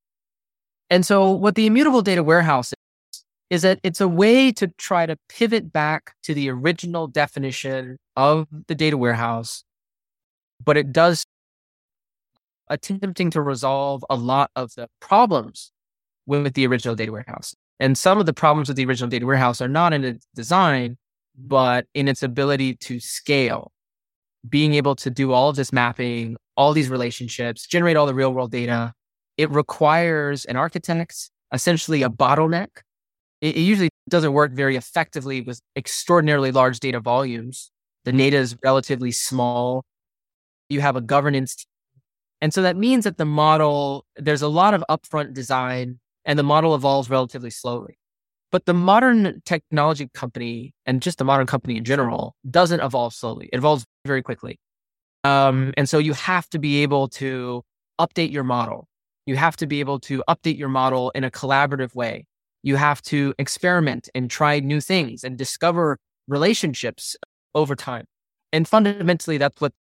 and so what the immutable data warehouse is, is that it's a way to try to pivot back to the original definition of the data warehouse, but it does attempting to resolve a lot of the problems with the original data warehouse. And some of the problems with the original data warehouse are not in its design, but in its ability to scale, being able to do all of this mapping, all these relationships, generate all the real world data. It requires an architect, essentially a bottleneck. It, it usually doesn't work very effectively with extraordinarily large data volumes. The data is relatively small. You have a governance team. And so that means that the model, there's a lot of upfront design, and the model evolves relatively slowly. But the modern technology company, and just the modern company in general, doesn't evolve slowly. It evolves very quickly. Um, and so you have to be able to update your model. You have to be able to update your model in a collaborative way. You have to experiment and try new things and discover relationships over time. And fundamentally, that's what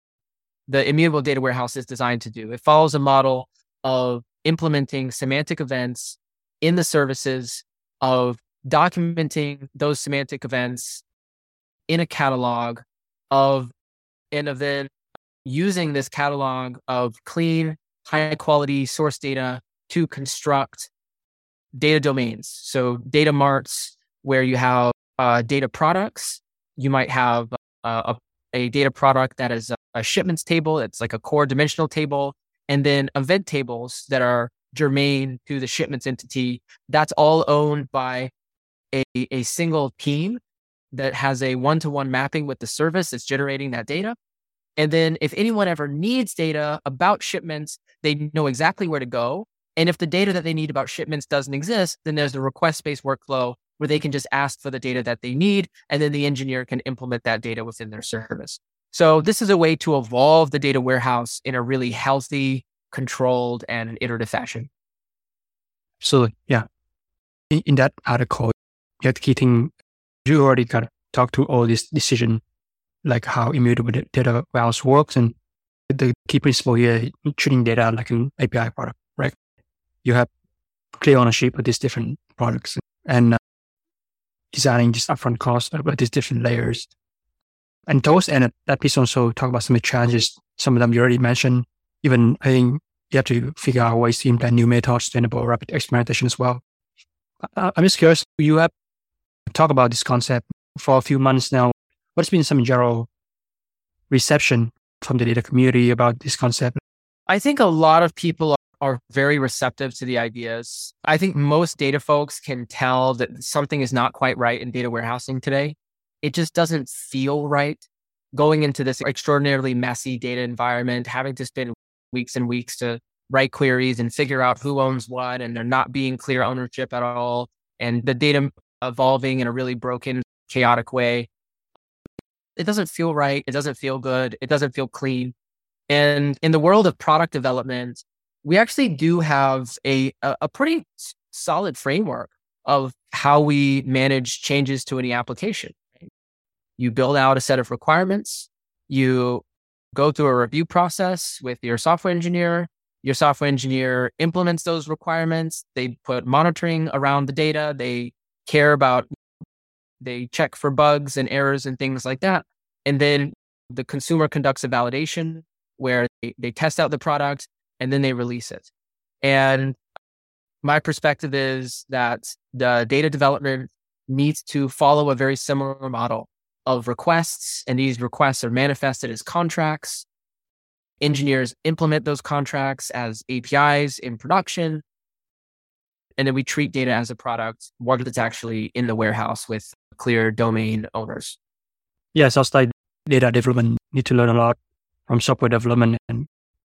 the immutable data warehouse is designed to do. It follows a model of implementing semantic events in the services, of documenting those semantic events in a catalog, of and of then using this catalog of clean, high quality source data to construct data domains. So data marts where you have uh, data products. You might have uh, a, a data product that is a, a shipments table. It's like a core dimensional table. And then event tables that are germane to the shipments entity. That's all owned by a, a single team that has a one-to-one mapping with the service that's generating that data. And then if anyone ever needs data about shipments, they know exactly where to go. And if the data that they need about shipments doesn't exist, then there's a request-based workflow where they can just ask for the data that they need, and then the engineer can implement that data within their service. So this is a way to evolve the data warehouse in a really healthy, controlled, and iterative fashion. Absolutely. Yeah. In, in that article, you had key thing, you already got to talk to all this decision, like how immutable data warehouse works. And the key principle here, treating data like an A P I product, right? You have clear ownership of these different products and uh, designing just upfront costs about these different layers. And those, and that piece also talk about some of the challenges. Some of them you already mentioned. Even I think you have to figure out ways to implement new methods, sustainable rapid experimentation as well. Uh, I'm just curious, you have talked about this concept for a few months now. What's been some general reception from the data community about this concept? I think a lot of people are very receptive to the ideas. I think most data folks can tell that something is not quite right in data warehousing today. It just doesn't feel right going into this extraordinarily messy data environment, having to spend weeks and weeks to write queries and figure out who owns what, and there not being clear ownership at all, and the data evolving in a really broken, chaotic way. It doesn't feel right. It doesn't feel good. It doesn't feel clean. And in the world of product development, we actually do have a, a, a pretty solid framework of how we manage changes to any application. You build out a set of requirements. You go through a review process with your software engineer. Your software engineer implements those requirements. They put monitoring around the data. They care about, they check for bugs and errors and things like that. And then the consumer conducts a validation where they, they test out the product and then they release it. And my perspective is that the data development needs to follow a very similar model of requests, and these requests are manifested as contracts. Engineers implement those contracts as A P Is in production, and then we treat data as a product, what it's actually in the warehouse with clear domain owners. Yeah, sounds like data development need to learn a lot from software development and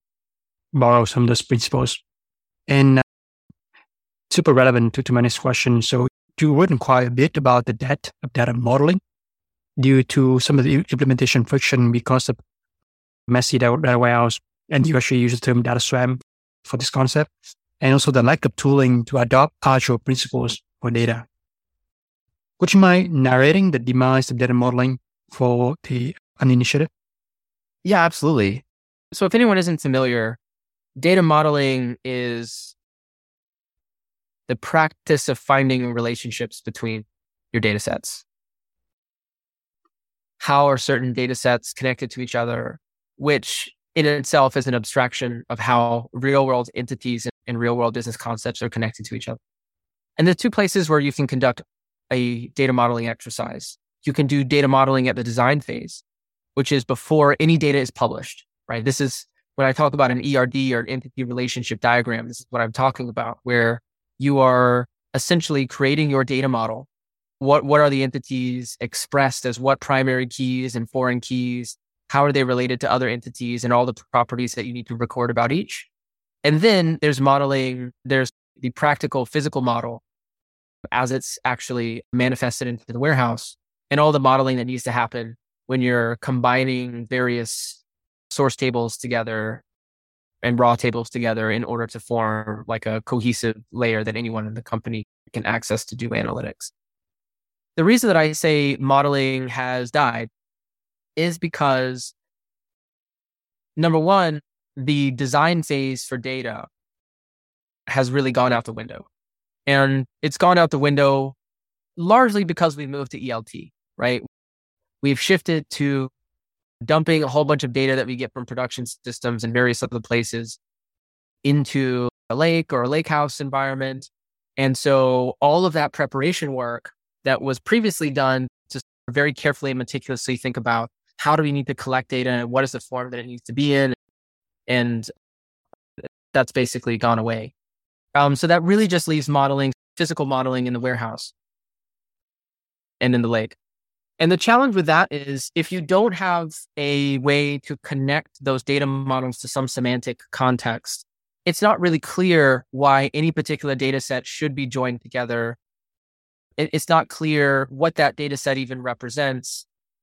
borrow some of those principles. And uh, super relevant to, to my next question. So you written quite a bit about the depth of data modeling due to some of the implementation friction because of messy data warehouse, and you actually use the term data swamp for this concept, and also the lack of tooling to adopt agile principles for data. Would you mind narrating the demise of data modeling for the an initiative? Yeah, absolutely. So if anyone isn't familiar, data modeling is the practice of finding relationships between your data sets. How are certain data sets connected to each other, which in itself is an abstraction of how real world entities and real world business concepts are connected to each other. And the two places where you can conduct a data modeling exercise. You can do data modeling at the design phase, which is before any data is published, right? This is when I talk about an E R D or an entity relationship diagram. This is what I'm talking about, where you are essentially creating your data model. What, what are the entities expressed as what primary keys and foreign keys? How are they related to other entities and all the properties that you need to record about each? And then there's modeling, there's the practical physical model as it's actually manifested into the warehouse, and all the modeling that needs to happen when you're combining various source tables together and raw tables together in order to form like a cohesive layer that anyone in the company can access to do analytics. The reason that I say modeling has died is because, number one, the design phase for data has really gone out the window. And it's gone out the window largely because we moved to E L T, right? We've shifted to dumping a whole bunch of data that we get from production systems and various other places into a lake or a lakehouse environment. And so all of that preparation work that was previously done to very carefully and meticulously think about how do we need to collect data and what is the form that it needs to be in, and that's basically gone away. Um, so that really just leaves modeling, physical modeling in the warehouse and in the lake. And the challenge with that is if you don't have a way to connect those data models to some semantic context, it's not really clear why any particular data set should be joined together. It's not clear what that data set even represents.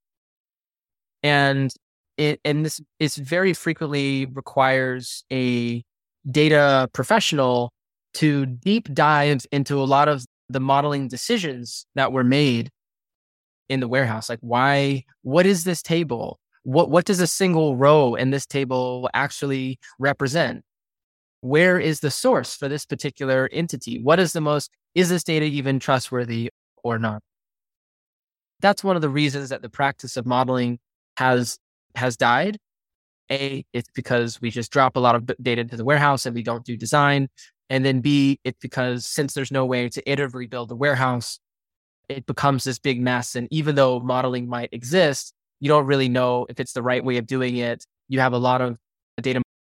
And it, and this is very frequently requires a data professional to deep dive into a lot of the modeling decisions that were made in the warehouse. Like why, what is this table? What, what does a single row in this table actually represent? Where is the source for this particular entity? What is the most, is this data even trustworthy or not? That's one of the reasons that the practice of modeling has, has died. A, it's because we just drop a lot of data into the warehouse and we don't do design. And then B, it's because since there's no way to iteratively build the warehouse, it becomes this big mess. And even though modeling might exist, you don't really know if it's the right way of doing it. You have a lot of data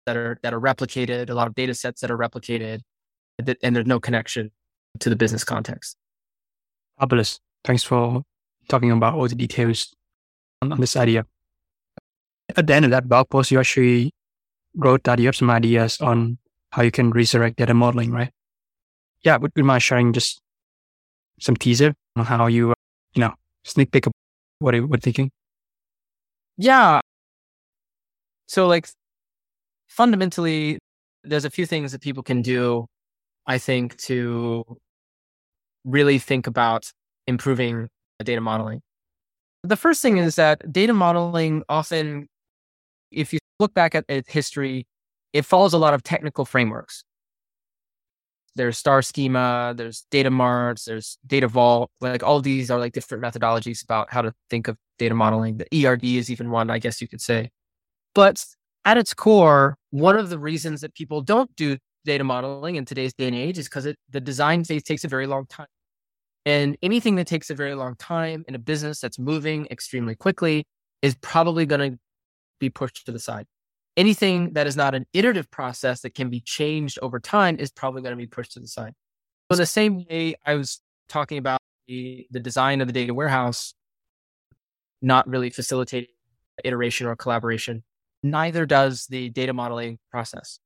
that are that are replicated, a lot of data sets that are replicated, and there's no connection to the business context. Fabulous. Thanks for talking about all the details on, on this idea. At the end of that blog post, you actually wrote that you have some ideas on how you can resurrect data modeling, right? Yeah, would you mind sharing just some teaser on how you, uh, you know, sneak peek of what you were thinking? Yeah. So like fundamentally, there's a few things that people can do, I think, to really think about improving data modeling. The first thing is that data modeling often, if you look back at its history, it follows a lot of technical frameworks. There's star schema, there's data marts, there's data vault. Like all of these are like different methodologies about how to think of data modeling. The E R D is even one, I guess you could say. But at its core, one of the reasons that people don't do data modeling in today's day and age is because the design phase takes a very long time. And anything that takes a very long time in a business that's moving extremely quickly is probably going to be pushed to the side. Anything that is not an iterative process that can be changed over time is probably going to be pushed to the side. So in the same way I was talking about the, the design of the data warehouse not really facilitating iteration or collaboration, neither does the data modeling process.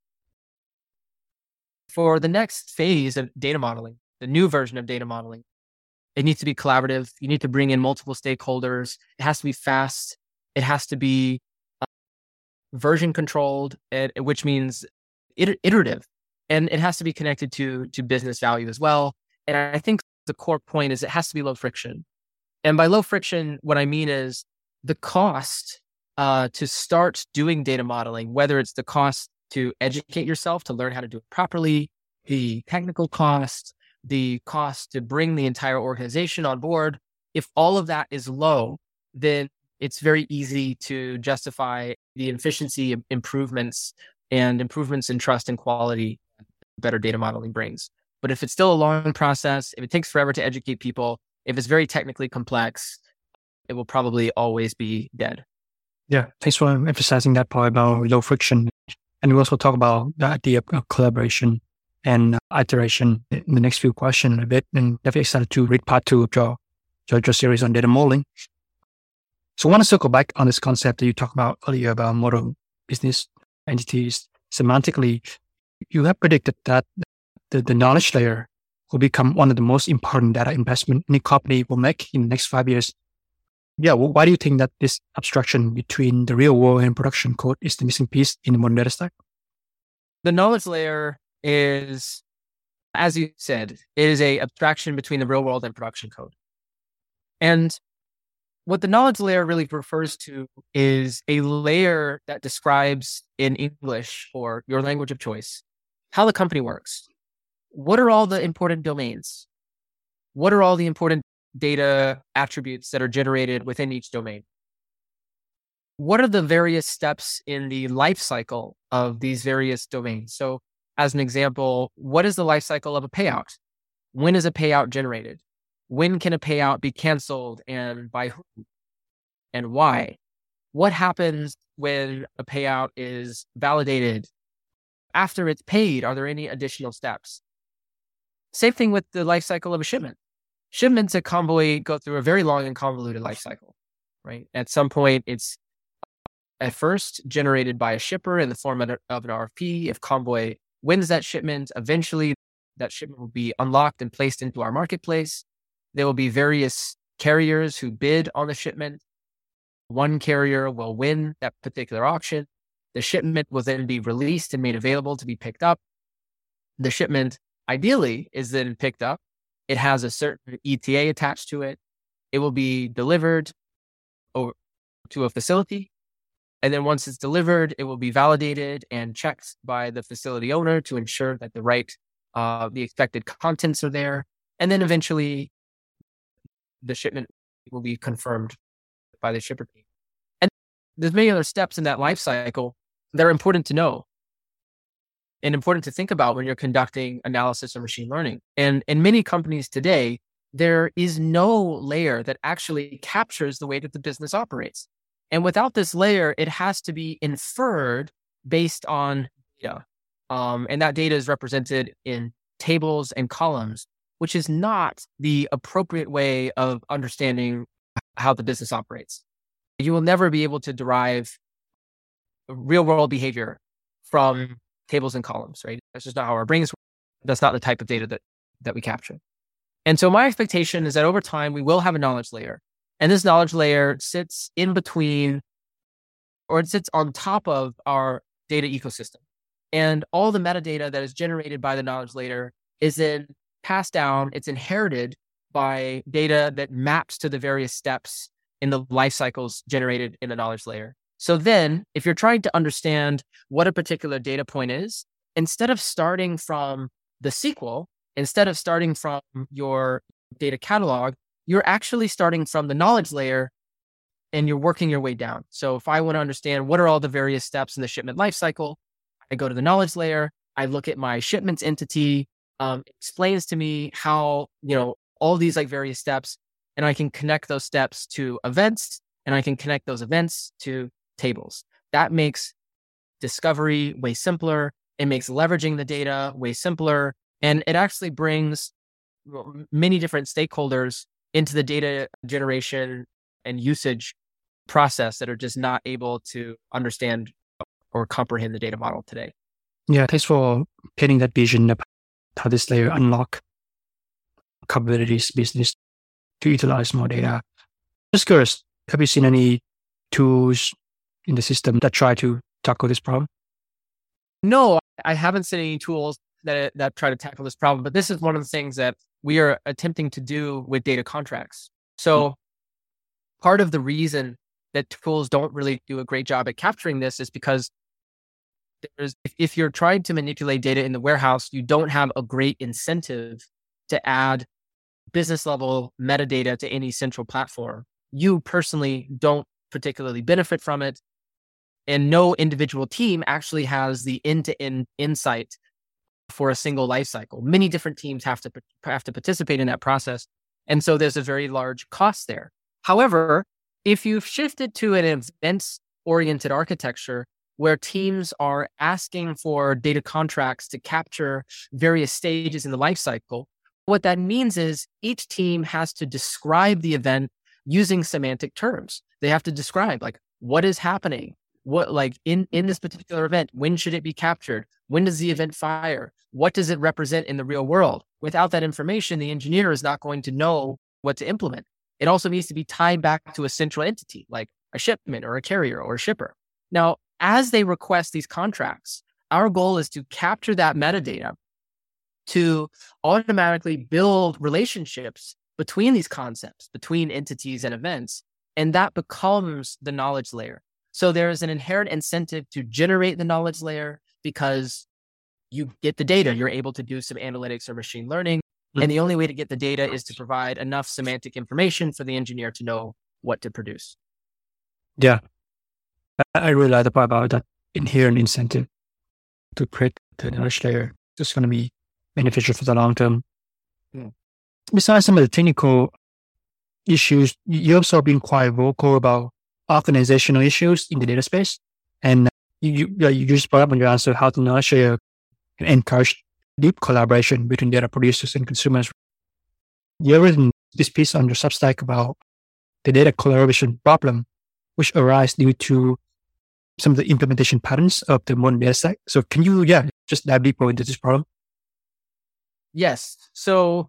For the next phase of data modeling, the new version of data modeling, it needs to be collaborative. You need to bring in multiple stakeholders. It has to be fast. It has to be version controlled, which means iterative, and it has to be connected to, to business value as well. And I think the core point is it has to be low friction. And by low friction, what I mean is the cost uh, to start doing data modeling, whether it's the cost to educate yourself, to learn how to do it properly, the technical cost, the cost to bring the entire organization on board. If all of that is low, then it's very easy to justify the efficiency improvements and improvements in trust and quality better data modeling brings. But if it's still a long process, if it takes forever to educate people, if it's very technically complex, it will probably always be dead. Yeah, thanks for emphasizing that part about low friction. And we also talk about the idea of collaboration and iteration in the next few questions in a bit. And definitely excited to read part two of your, your, your series on data modeling. So I want to circle back on this concept that you talked about earlier about model business entities. Semantically, you have predicted that the, the knowledge layer will become one of the most important data investment any company will make in the next five years. Yeah, well, why do you think that this abstraction between the real world and production code is the missing piece in the modern data stack? The knowledge layer is, as you said, it is a abstraction between the real world and production code. And what the knowledge layer really refers to is a layer that describes in English or your language of choice how the company works. What are all the important domains? What are all the important data attributes that are generated within each domain? What are the various steps in the life cycle of these various domains? So as an example, what is the life cycle of a payout? When is a payout generated? When can a payout be canceled and by who and why? What happens when a payout is validated? After it's paid, are there any additional steps? Same thing with the life cycle of a shipment. Shipments at Convoy go through a very long and convoluted life cycle, right? At some point, it's at first generated by a shipper in the form of an R F P. If Convoy wins that shipment, eventually that shipment will be unlocked and placed into our marketplace. There will be various carriers who bid on the shipment. One carrier will win that particular auction. The shipment will then be released and made available to be picked up. The shipment, ideally, is then picked up. It has a certain E T A attached to it. It will be delivered over to a facility. And then once it's delivered, it will be validated and checked by the facility owner to ensure that the right, uh, the expected contents are there. And then eventually, the shipment will be confirmed by the shipper team. And there's many other steps in that life cycle that are important to know and important to think about when you're conducting analysis or machine learning. And in many companies today, there is no layer that actually captures the way that the business operates. And without this layer, it has to be inferred based on data. Um, and that data is represented in tables and columns, which is not the appropriate way of understanding how the business operates. You will never be able to derive real world behavior from tables and columns, right? That's just not how our brains work. That's not the type of data that, that we capture. And so my expectation is that over time, we will have a knowledge layer. And this knowledge layer sits in between, or it sits on top of our data ecosystem. And all the metadata that is generated by the knowledge layer is then passed down. It's inherited by data that maps to the various steps in the life cycles generated in the knowledge layer. So then, if you're trying to understand what a particular data point is, instead of starting from the S Q L, instead of starting from your data catalog, you're actually starting from the knowledge layer and you're working your way down. So if I want to understand what are all the various steps in the shipment lifecycle, I go to the knowledge layer, I look at my shipments entity, um, it explains to me how, you know, all these like various steps, and I can connect those steps to events, and I can connect those events to tables. That makes discovery way simpler. It makes leveraging the data way simpler. And it actually brings many different stakeholders into the data generation and usage process that are just not able to understand or comprehend the data model today. Yeah, thanks for painting that vision of how this layer unlock capabilities business to utilize more data. Just curious, have you seen any tools in the system that try to tackle this problem? No, I haven't seen any tools that that try to tackle this problem, but this is one of the things that we are attempting to do with data contracts. So mm-hmm. part of the reason that tools don't really do a great job at capturing this is because there's, if, if you're trying to manipulate data in the warehouse, you don't have a great incentive to add business level metadata to any central platform. You personally don't particularly benefit from it. And no individual team actually has the end-to-end insight for a single life cycle. Many different teams have to have to participate in that process. And so there's a very large cost there. However, if you've shifted to an events-oriented architecture where teams are asking for data contracts to capture various stages in the life cycle, what that means is each team has to describe the event using semantic terms. They have to describe like what is happening, what like in, in this particular event, when should it be captured? When does the event fire? What does it represent in the real world? Without that information, the engineer is not going to know what to implement. It also needs to be tied back to a central entity, like a shipment or a carrier or a shipper. Now, as they request these contracts, our goal is to capture that metadata to automatically build relationships between these concepts, between entities and events, and that becomes the knowledge layer. So there is an inherent incentive to generate the knowledge layer because you get the data, you're able to do some analytics or machine learning. Mm-hmm. And the only way to get the data is to provide enough semantic information for the engineer to know what to produce. Yeah. I really like the part about that inherent incentive to create the knowledge layer. It's going to be beneficial for the long term. Yeah. Besides some of the technical issues, you've also been quite vocal about organizational issues in the data space. And you, you, you just brought up in your answer how the knowledge layer can encourage deep collaboration between data producers and consumers. You've written this piece on your Substack about the data collaboration problem, which arises due to some of the implementation patterns of the modern data stack. So can you, yeah, just dive deeper into this problem? Yes. So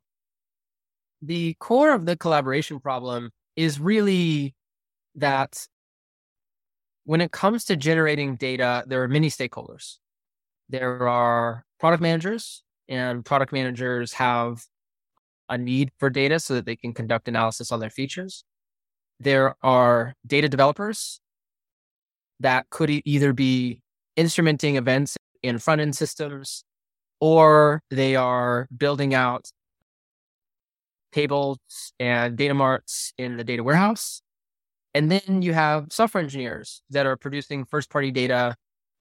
the core of the collaboration problem is really that when it comes to generating data, there are many stakeholders. There are product managers, and product managers have a need for data so that they can conduct analysis on their features. There are data developers that could e- either be instrumenting events in front-end systems, or they are building out tables and data marts in the data warehouse. And then you have software engineers that are producing first-party data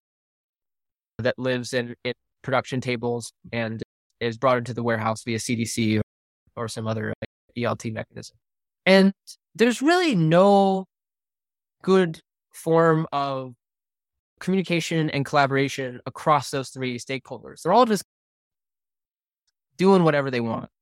that lives in, in production tables and is brought into the warehouse via C D C or, or some other E L T mechanism. And there's really no good form of communication and collaboration across those three stakeholders. They're all just doing whatever they want.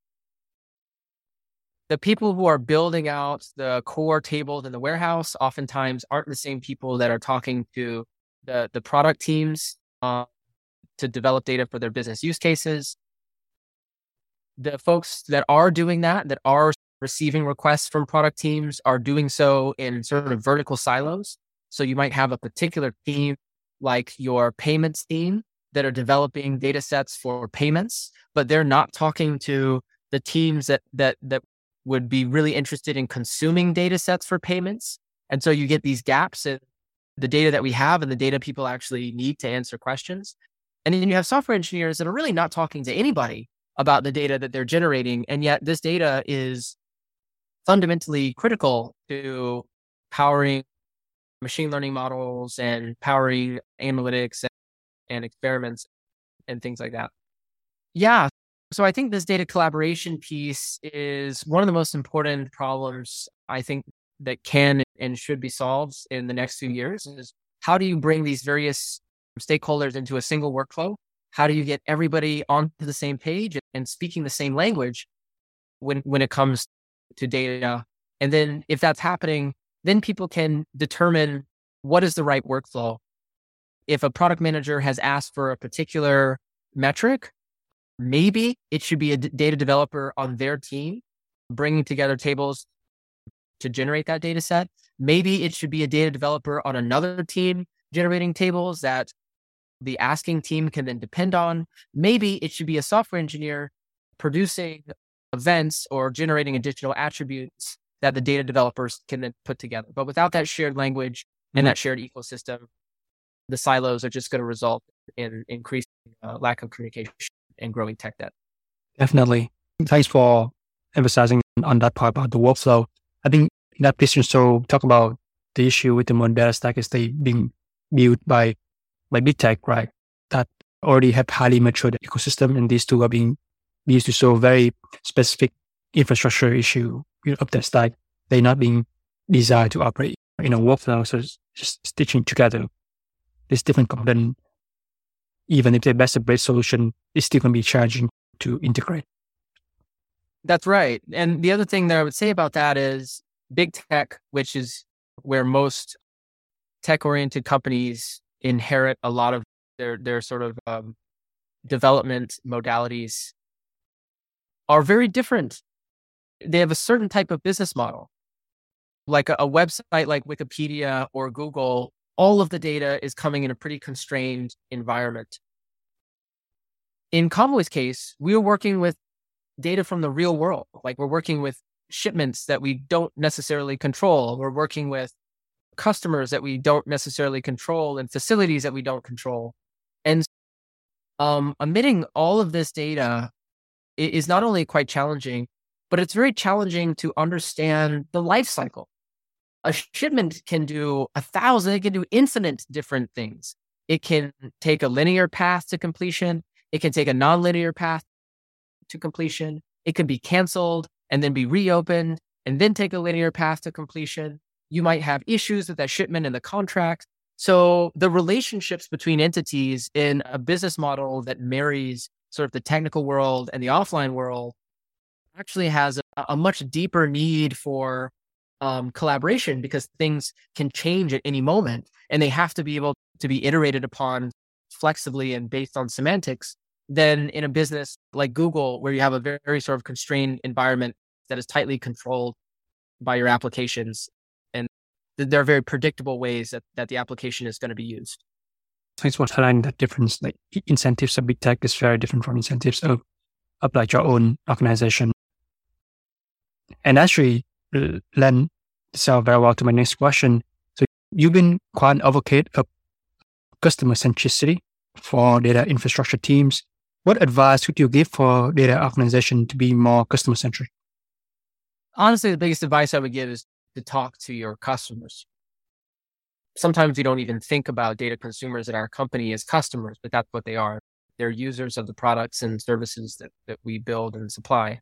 The people who are building out the core tables in the warehouse oftentimes aren't the same people that are talking to the, the product teams uh, to develop data for their business use cases. The folks that are doing that, that are receiving requests from product teams, are doing so in sort of vertical silos. So you might have a particular team like your payments team that are developing data sets for payments, but they're not talking to the teams that that that would be really interested in consuming data sets for payments. And so you get these gaps in the data that we have and the data people actually need to answer questions. And then you have software engineers that are really not talking to anybody about the data that they're generating. And yet this data is fundamentally critical to powering machine learning models and powering analytics and, and experiments and things like that. Yeah. So I think this data collaboration piece is one of the most important problems I think that can and should be solved in the next few years is how do you bring these various stakeholders into a single workflow? How do you get everybody onto the same page and speaking the same language when, when it comes to data? And then if that's happening, then people can determine what is the right workflow. If a product manager has asked for a particular metric, maybe it should be a d- data developer on their team bringing together tables to generate that data set. Maybe it should be a data developer on another team generating tables that the asking team can then depend on. Maybe it should be a software engineer producing events or generating additional attributes that the data developers can then put together. But without that shared language and that shared ecosystem, the silos are just going to result in increasing uh, lack of communication and growing tech debt. Definitely. Thanks for emphasizing on that part about the workflow. I think in that piece, so talk about the issue with the modern data stack is they being built by, by big tech, right? That already have highly matured ecosystem, and these two are being used to solve very specific infrastructure issue of that stack. They're not being designed to operate in a workflow. So it's just stitching together this different component. Even if they're best of breed solution, it's still going to be challenging to integrate. That's right. And the other thing that I would say about that is big tech, which is where most tech-oriented companies inherit a lot of their, their sort of um, development modalities, are very different. They have a certain type of business model. Like a, a website like Wikipedia or Google, all of the data is coming in a pretty constrained environment. In Convoy's case, we are working with data from the real world. Like we're working with shipments that we don't necessarily control. We're working with customers that we don't necessarily control and facilities that we don't control. And um, emitting all of this data is not only quite challenging, but it's very challenging to understand the life cycle. A shipment can do a thousand, it can do infinite different things. It can take a linear path to completion. It can take a nonlinear path to completion. It can be canceled and then be reopened and then take a linear path to completion. You might have issues with that shipment in the contract. So the relationships between entities in a business model that marries sort of the technical world and the offline world actually has a, a much deeper need for um, collaboration because things can change at any moment and they have to be able to be iterated upon flexibly and based on semantics than in a business like Google, where you have a very, very sort of constrained environment that is tightly controlled by your applications. And th- there are very predictable ways that, that the application is going to be used. Thanks for highlighting that difference. Like incentives of big tech is very different from incentives of, of like your own organization. And actually, uh, lend itself very well to my next question. So you've been quite an advocate of customer centricity for data infrastructure teams. What advice would you give for data organization to be more customer centric? Honestly, the biggest advice I would give is to talk to your customers. Sometimes we don't even think about data consumers at our company as customers, but that's what they are. They're users of the products and services that, that we build and supply.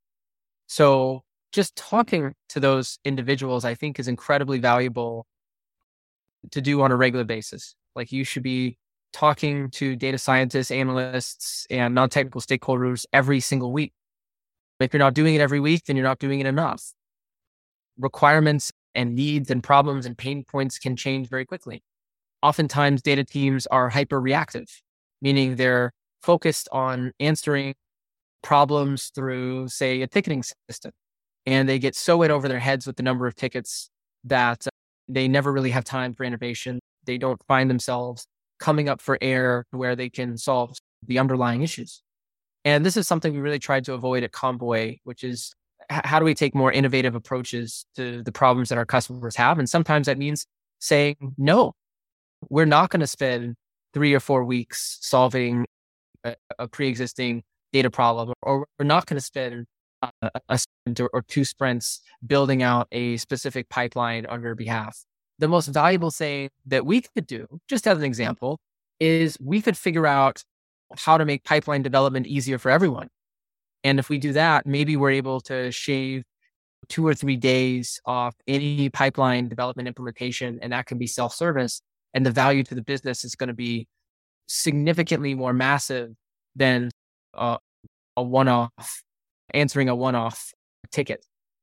So just talking to those individuals, I think, is incredibly valuable to do on a regular basis. Like you should be talking to data scientists, analysts, and non-technical stakeholders every single week. If you're not doing it every week, then you're not doing it enough. Requirements and needs and problems and pain points can change very quickly. Oftentimes, data teams are hyper-reactive, meaning they're focused on answering problems through, say, a ticketing system. And they get so in over their heads with the number of tickets that they never really have time for innovation. They don't find themselves coming up for air where they can solve the underlying issues. And this is something we really tried to avoid at Convoy, which is h- how do we take more innovative approaches to the problems that our customers have? And sometimes that means saying, no, we're not going to spend three or four weeks solving a, a pre-existing data problem, or we're not going to spend a, a sprint or, or two sprints building out a specific pipeline on your behalf. The most valuable thing that we could do, just as an example, is we could figure out how to make pipeline development easier for everyone. And if we do that, maybe we're able to shave two or three days off any pipeline development implementation, and that can be self-service. And the value to the business is going to be significantly more massive than uh, a one-off, answering a one-off ticket.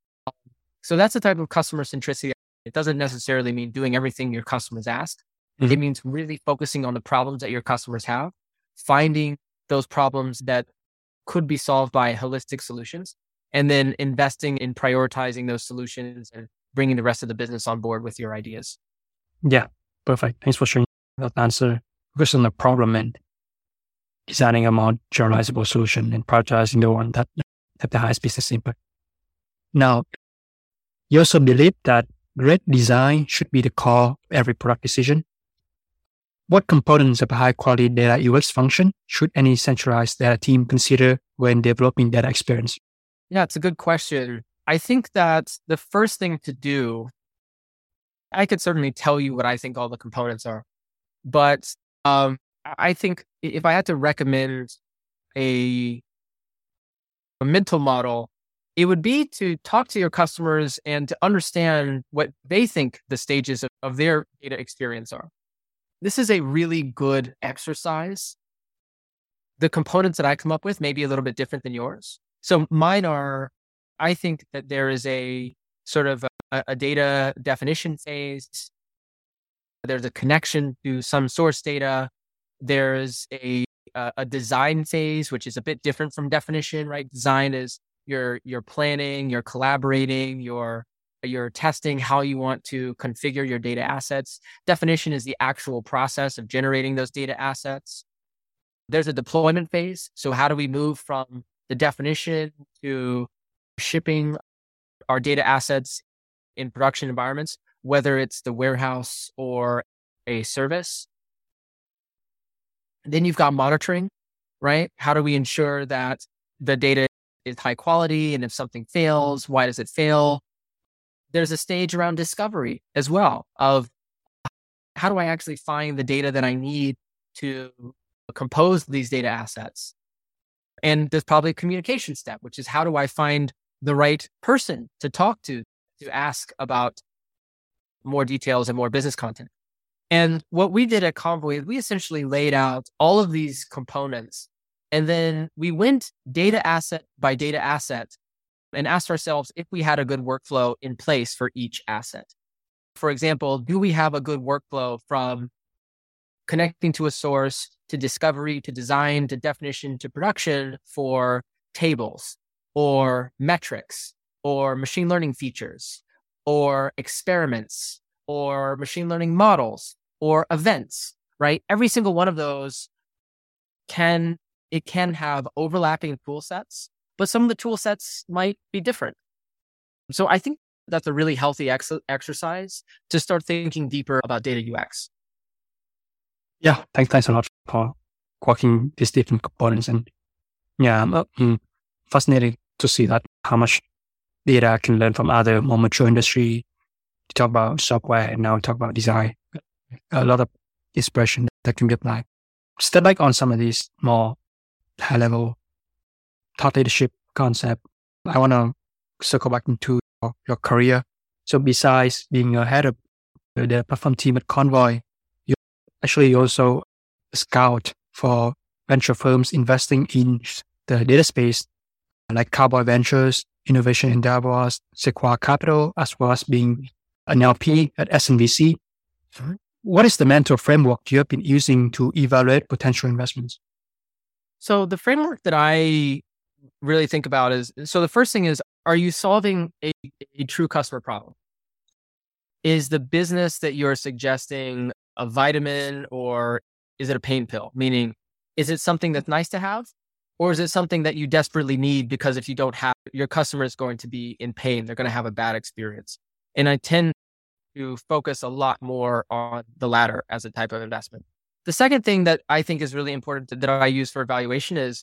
So that's the type of customer centricity. It doesn't necessarily mean doing everything your customers ask. Mm-hmm. It means really focusing on the problems that your customers have, finding those problems that could be solved by holistic solutions, and then investing in prioritizing those solutions and bringing the rest of the business on board with your ideas. Yeah, perfect. Thanks for sharing that answer. Focus on the problem and designing a more generalizable solution and prioritizing the one that have the highest business impact. Now, you also believe that great design should be the core of every product decision. What components of a high-quality data U X function should any centralized data team consider when developing data experience? Yeah, it's a good question. I think that the first thing to do, I could certainly tell you what I think all the components are, but um, I think if I had to recommend a, a mental model, it would be to talk to your customers and to understand what they think the stages of, of their data experience are. This is a really good exercise. The components that I come up with may be a little bit different than yours. So mine are, I think that there is a sort of a, a data definition phase. There's a connection to some source data. There's a, a, a design phase, which is a bit different from definition, right? Design is You're you're planning, you're collaborating, you're you're testing how you want to configure your data assets. Definition is the actual process of generating those data assets. There's a deployment phase. So how do we move from the definition to shipping our data assets in production environments, whether it's the warehouse or a service? Then you've got monitoring, right? How do we ensure that the data is high quality? And if something fails, why does it fail? There's a stage around discovery as well of how do I actually find the data that I need to compose these data assets? And there's probably a communication step, which is how do I find the right person to talk to, to ask about more details and more business content. And what we did at Convoy, we essentially laid out all of these components. And then we went data asset by data asset and asked ourselves if we had a good workflow in place for each asset. For example, do we have a good workflow from connecting to a source to discovery, to design, to definition, to production for tables or metrics or machine learning features or experiments or machine learning models or events, right? Every single one of those can It can have overlapping tool sets, but some of the tool sets might be different. So I think that's a really healthy ex- exercise to start thinking deeper about data U X. Yeah, thanks, thanks a lot for walking these different components. And yeah, I'm uh, fascinated to see that how much data can learn from other more mature industry. You talk about software and now we talk about design. A lot of expression that can be applied. Step back on some of these more high-level thought leadership concept. I want to circle back into your, your career. So besides being a head of the platform team at Convoy, you're actually also scout for venture firms investing in the data space, like Cowboy Ventures, Innovation Endeavors, Sequoia Capital, as well as being an L P at S N V C. What is the mental framework you have been using to evaluate potential investments? So the framework that I really think about is, so the first thing is, are you solving a, a true customer problem? Is the business that you're suggesting a vitamin, or is it a pain pill? Meaning, is it something that's nice to have, or is it something that you desperately need because if you don't have, your customer is going to be in pain. They're going to have a bad experience. And I tend to focus a lot more on the latter as a type of investment. The second thing that I think is really important to, that I use for evaluation is,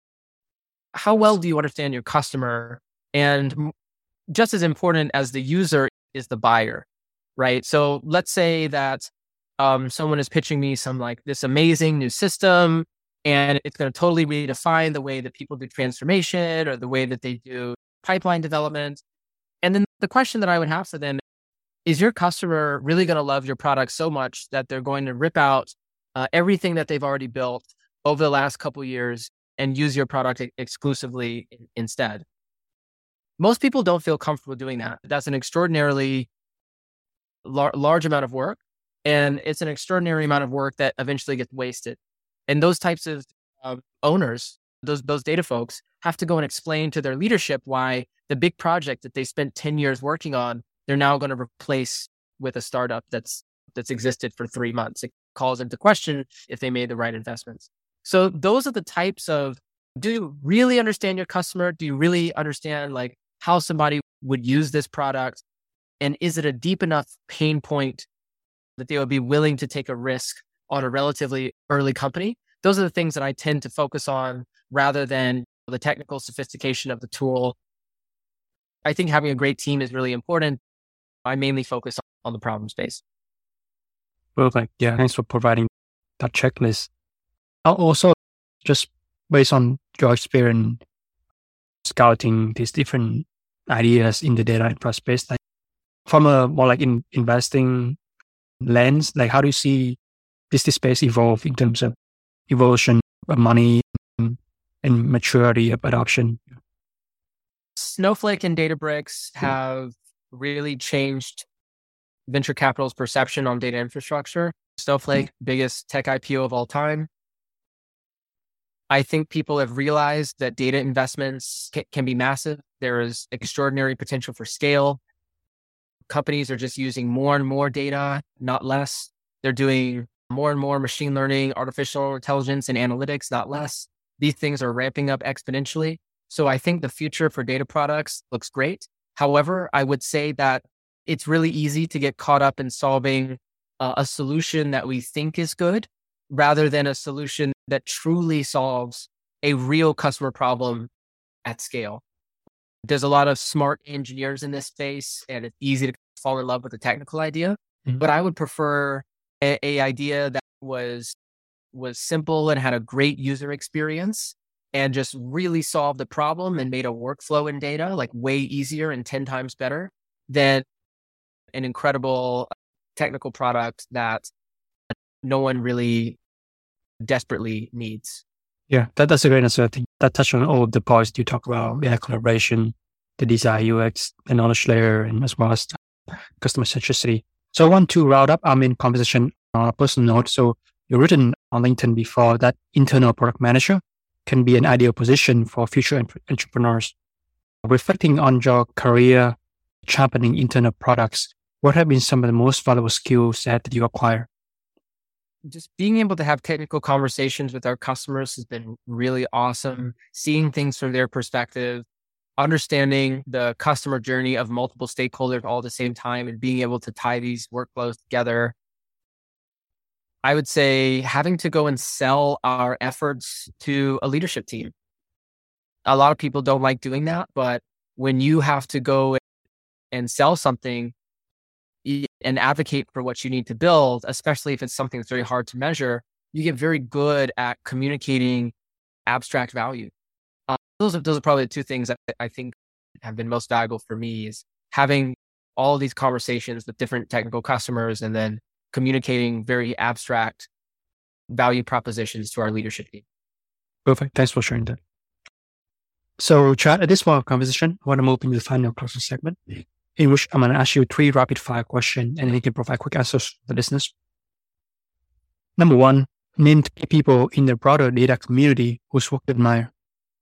how well do you understand your customer? And just as important as the user is the buyer, right? So let's say that um, someone is pitching me some like this amazing new system, and it's going to totally redefine the way that people do transformation or the way that they do pipeline development. And then the question that I would have for them is, your customer really going to love your product so much that they're going to rip out uh, everything that they've already built over the last couple of years and use your product exclusively instead? Most people don't feel comfortable doing that. That's an extraordinarily lar- large amount of work, and it's an extraordinary amount of work that eventually gets wasted. And those types of um, owners, those those data folks, have to go and explain to their leadership why the big project that they spent ten years working on, they're now going to replace with a startup that's that's existed for three months. It calls into question if they made the right investments. So those are the types of, do you really understand your customer? Do you really understand like how somebody would use this product? And is it a deep enough pain point that they would be willing to take a risk on a relatively early company? Those are the things that I tend to focus on rather than the technical sophistication of the tool. I think having a great team is really important. I mainly focus on the problem space. Perfect. Yeah, thanks for providing that checklist. I'll also, just based on your experience scouting these different ideas in the data infra space, like from a more like in investing lens, like how do you see this, this space evolve in terms of evolution of money and, and maturity of adoption? Snowflake and Databricks have really changed venture capital's perception on data infrastructure. Snowflake, biggest tech I P O of all time. I think people have realized that data investments ca- can be massive. There is extraordinary potential for scale. Companies are just using more and more data, not less. They're doing more and more machine learning, artificial intelligence, and analytics, not less. These things are ramping up exponentially. So I think the future for data products looks great. However, I would say that it's really easy to get caught up in solving uh, a solution that we think is good, rather than a solution that truly solves a real customer problem at scale. There's a lot of smart engineers in this space, and it's easy to fall in love with a technical idea. Mm-hmm. But I would prefer a, a idea that was was simple and had a great user experience and just really solved the problem and made a workflow in data like way easier and ten times better than an incredible technical product that no one really desperately needs. Yeah, that, that's a great answer. I think that touched on all of the points you talk about, yeah, collaboration, the design U X, the knowledge layer, and as well as customer centricity. So I want to round up our main conversation on a personal note. So you've written on LinkedIn before that internal product manager can be an ideal position for future entrepreneurs. Reflecting on your career championing internal products, what have been some of the most valuable skill set that you acquire? Just being able to have technical conversations with our customers has been really awesome. Seeing things from their perspective, understanding the customer journey of multiple stakeholders all at the same time, and being able to tie these workflows together. I would say having to go and sell our efforts to a leadership team. A lot of people don't like doing that, but when you have to go and sell something and advocate for what you need to build, especially if it's something that's very hard to measure, you get very good at communicating abstract value. Uh, those are those are probably the two things that I think have been most valuable for me, is having all of these conversations with different technical customers and then communicating very abstract value propositions to our leadership team. Perfect. Thanks for sharing that. So, Chad, at this point of conversation, I want to move into the final closing segment, in which I'm going to ask you three rapid fire questions, and then you can provide quick answers to the listeners. Number one, name three people in the broader data community whose work you admire.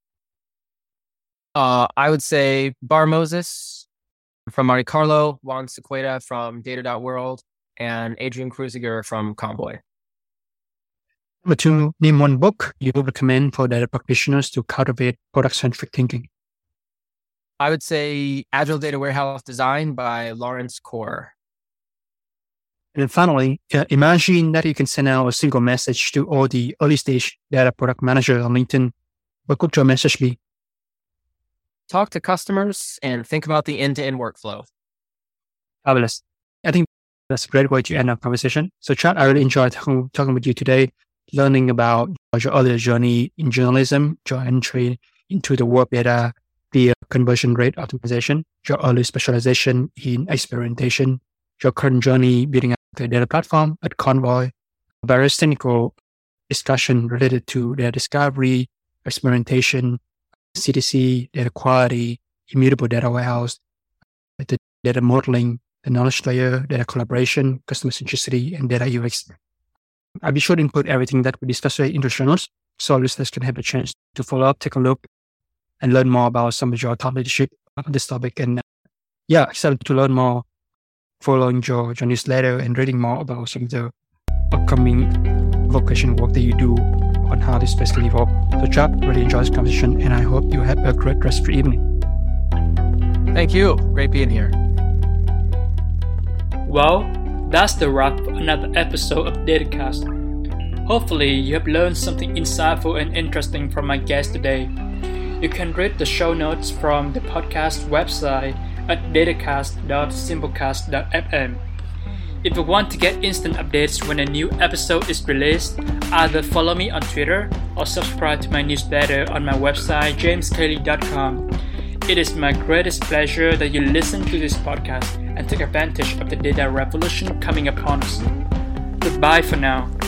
Uh, I would say Bar Moses from Monte Carlo, Juan Sequeda from Data dot World, and Adrian Kruziger from Convoy. Number two, name one book you would recommend for data practitioners to cultivate product-centric thinking. I would say Agile Data Warehouse Design by Lawrence Core. And then finally, uh, imagine that you can send out a single message to all the early stage data product managers on LinkedIn. What could your message be? Talk to customers and think about the end-to-end workflow. Fabulous. I think that's a great way to end our conversation. So, Chad, I really enjoyed talking, talking with you today, learning about your earlier journey in journalism, your entry into the work data, the conversion rate optimization, your early specialization in experimentation, your current journey building up the data platform at Convoy, various technical discussion related to data discovery, experimentation, C D C, data quality, immutable data warehouse, the data modeling, the knowledge layer, data collaboration, customer centricity, and data U X. I'll be sure to include everything that we discussed today into show notes so our listeners can have a chance to follow up, take a look, and learn more about some of your thought leadership on this topic. And uh, yeah, excited to learn more, following your, your newsletter and reading more about some of the upcoming vocation work that you do on how this space can evolve. So, Chad, really enjoyed this conversation, and I hope you have a great rest of your evening. Thank you. Great being here. Well, that's the wrap for another episode of DataCast. Hopefully, you have learned something insightful and interesting from my guest today. You can read the show notes from the podcast website at datacast dot simplecast dot f m. If you want to get instant updates when a new episode is released, either follow me on Twitter or subscribe to my newsletter on my website james cayley dot com. It is my greatest pleasure that you listen to this podcast and take advantage of the data revolution coming upon us. Goodbye for now.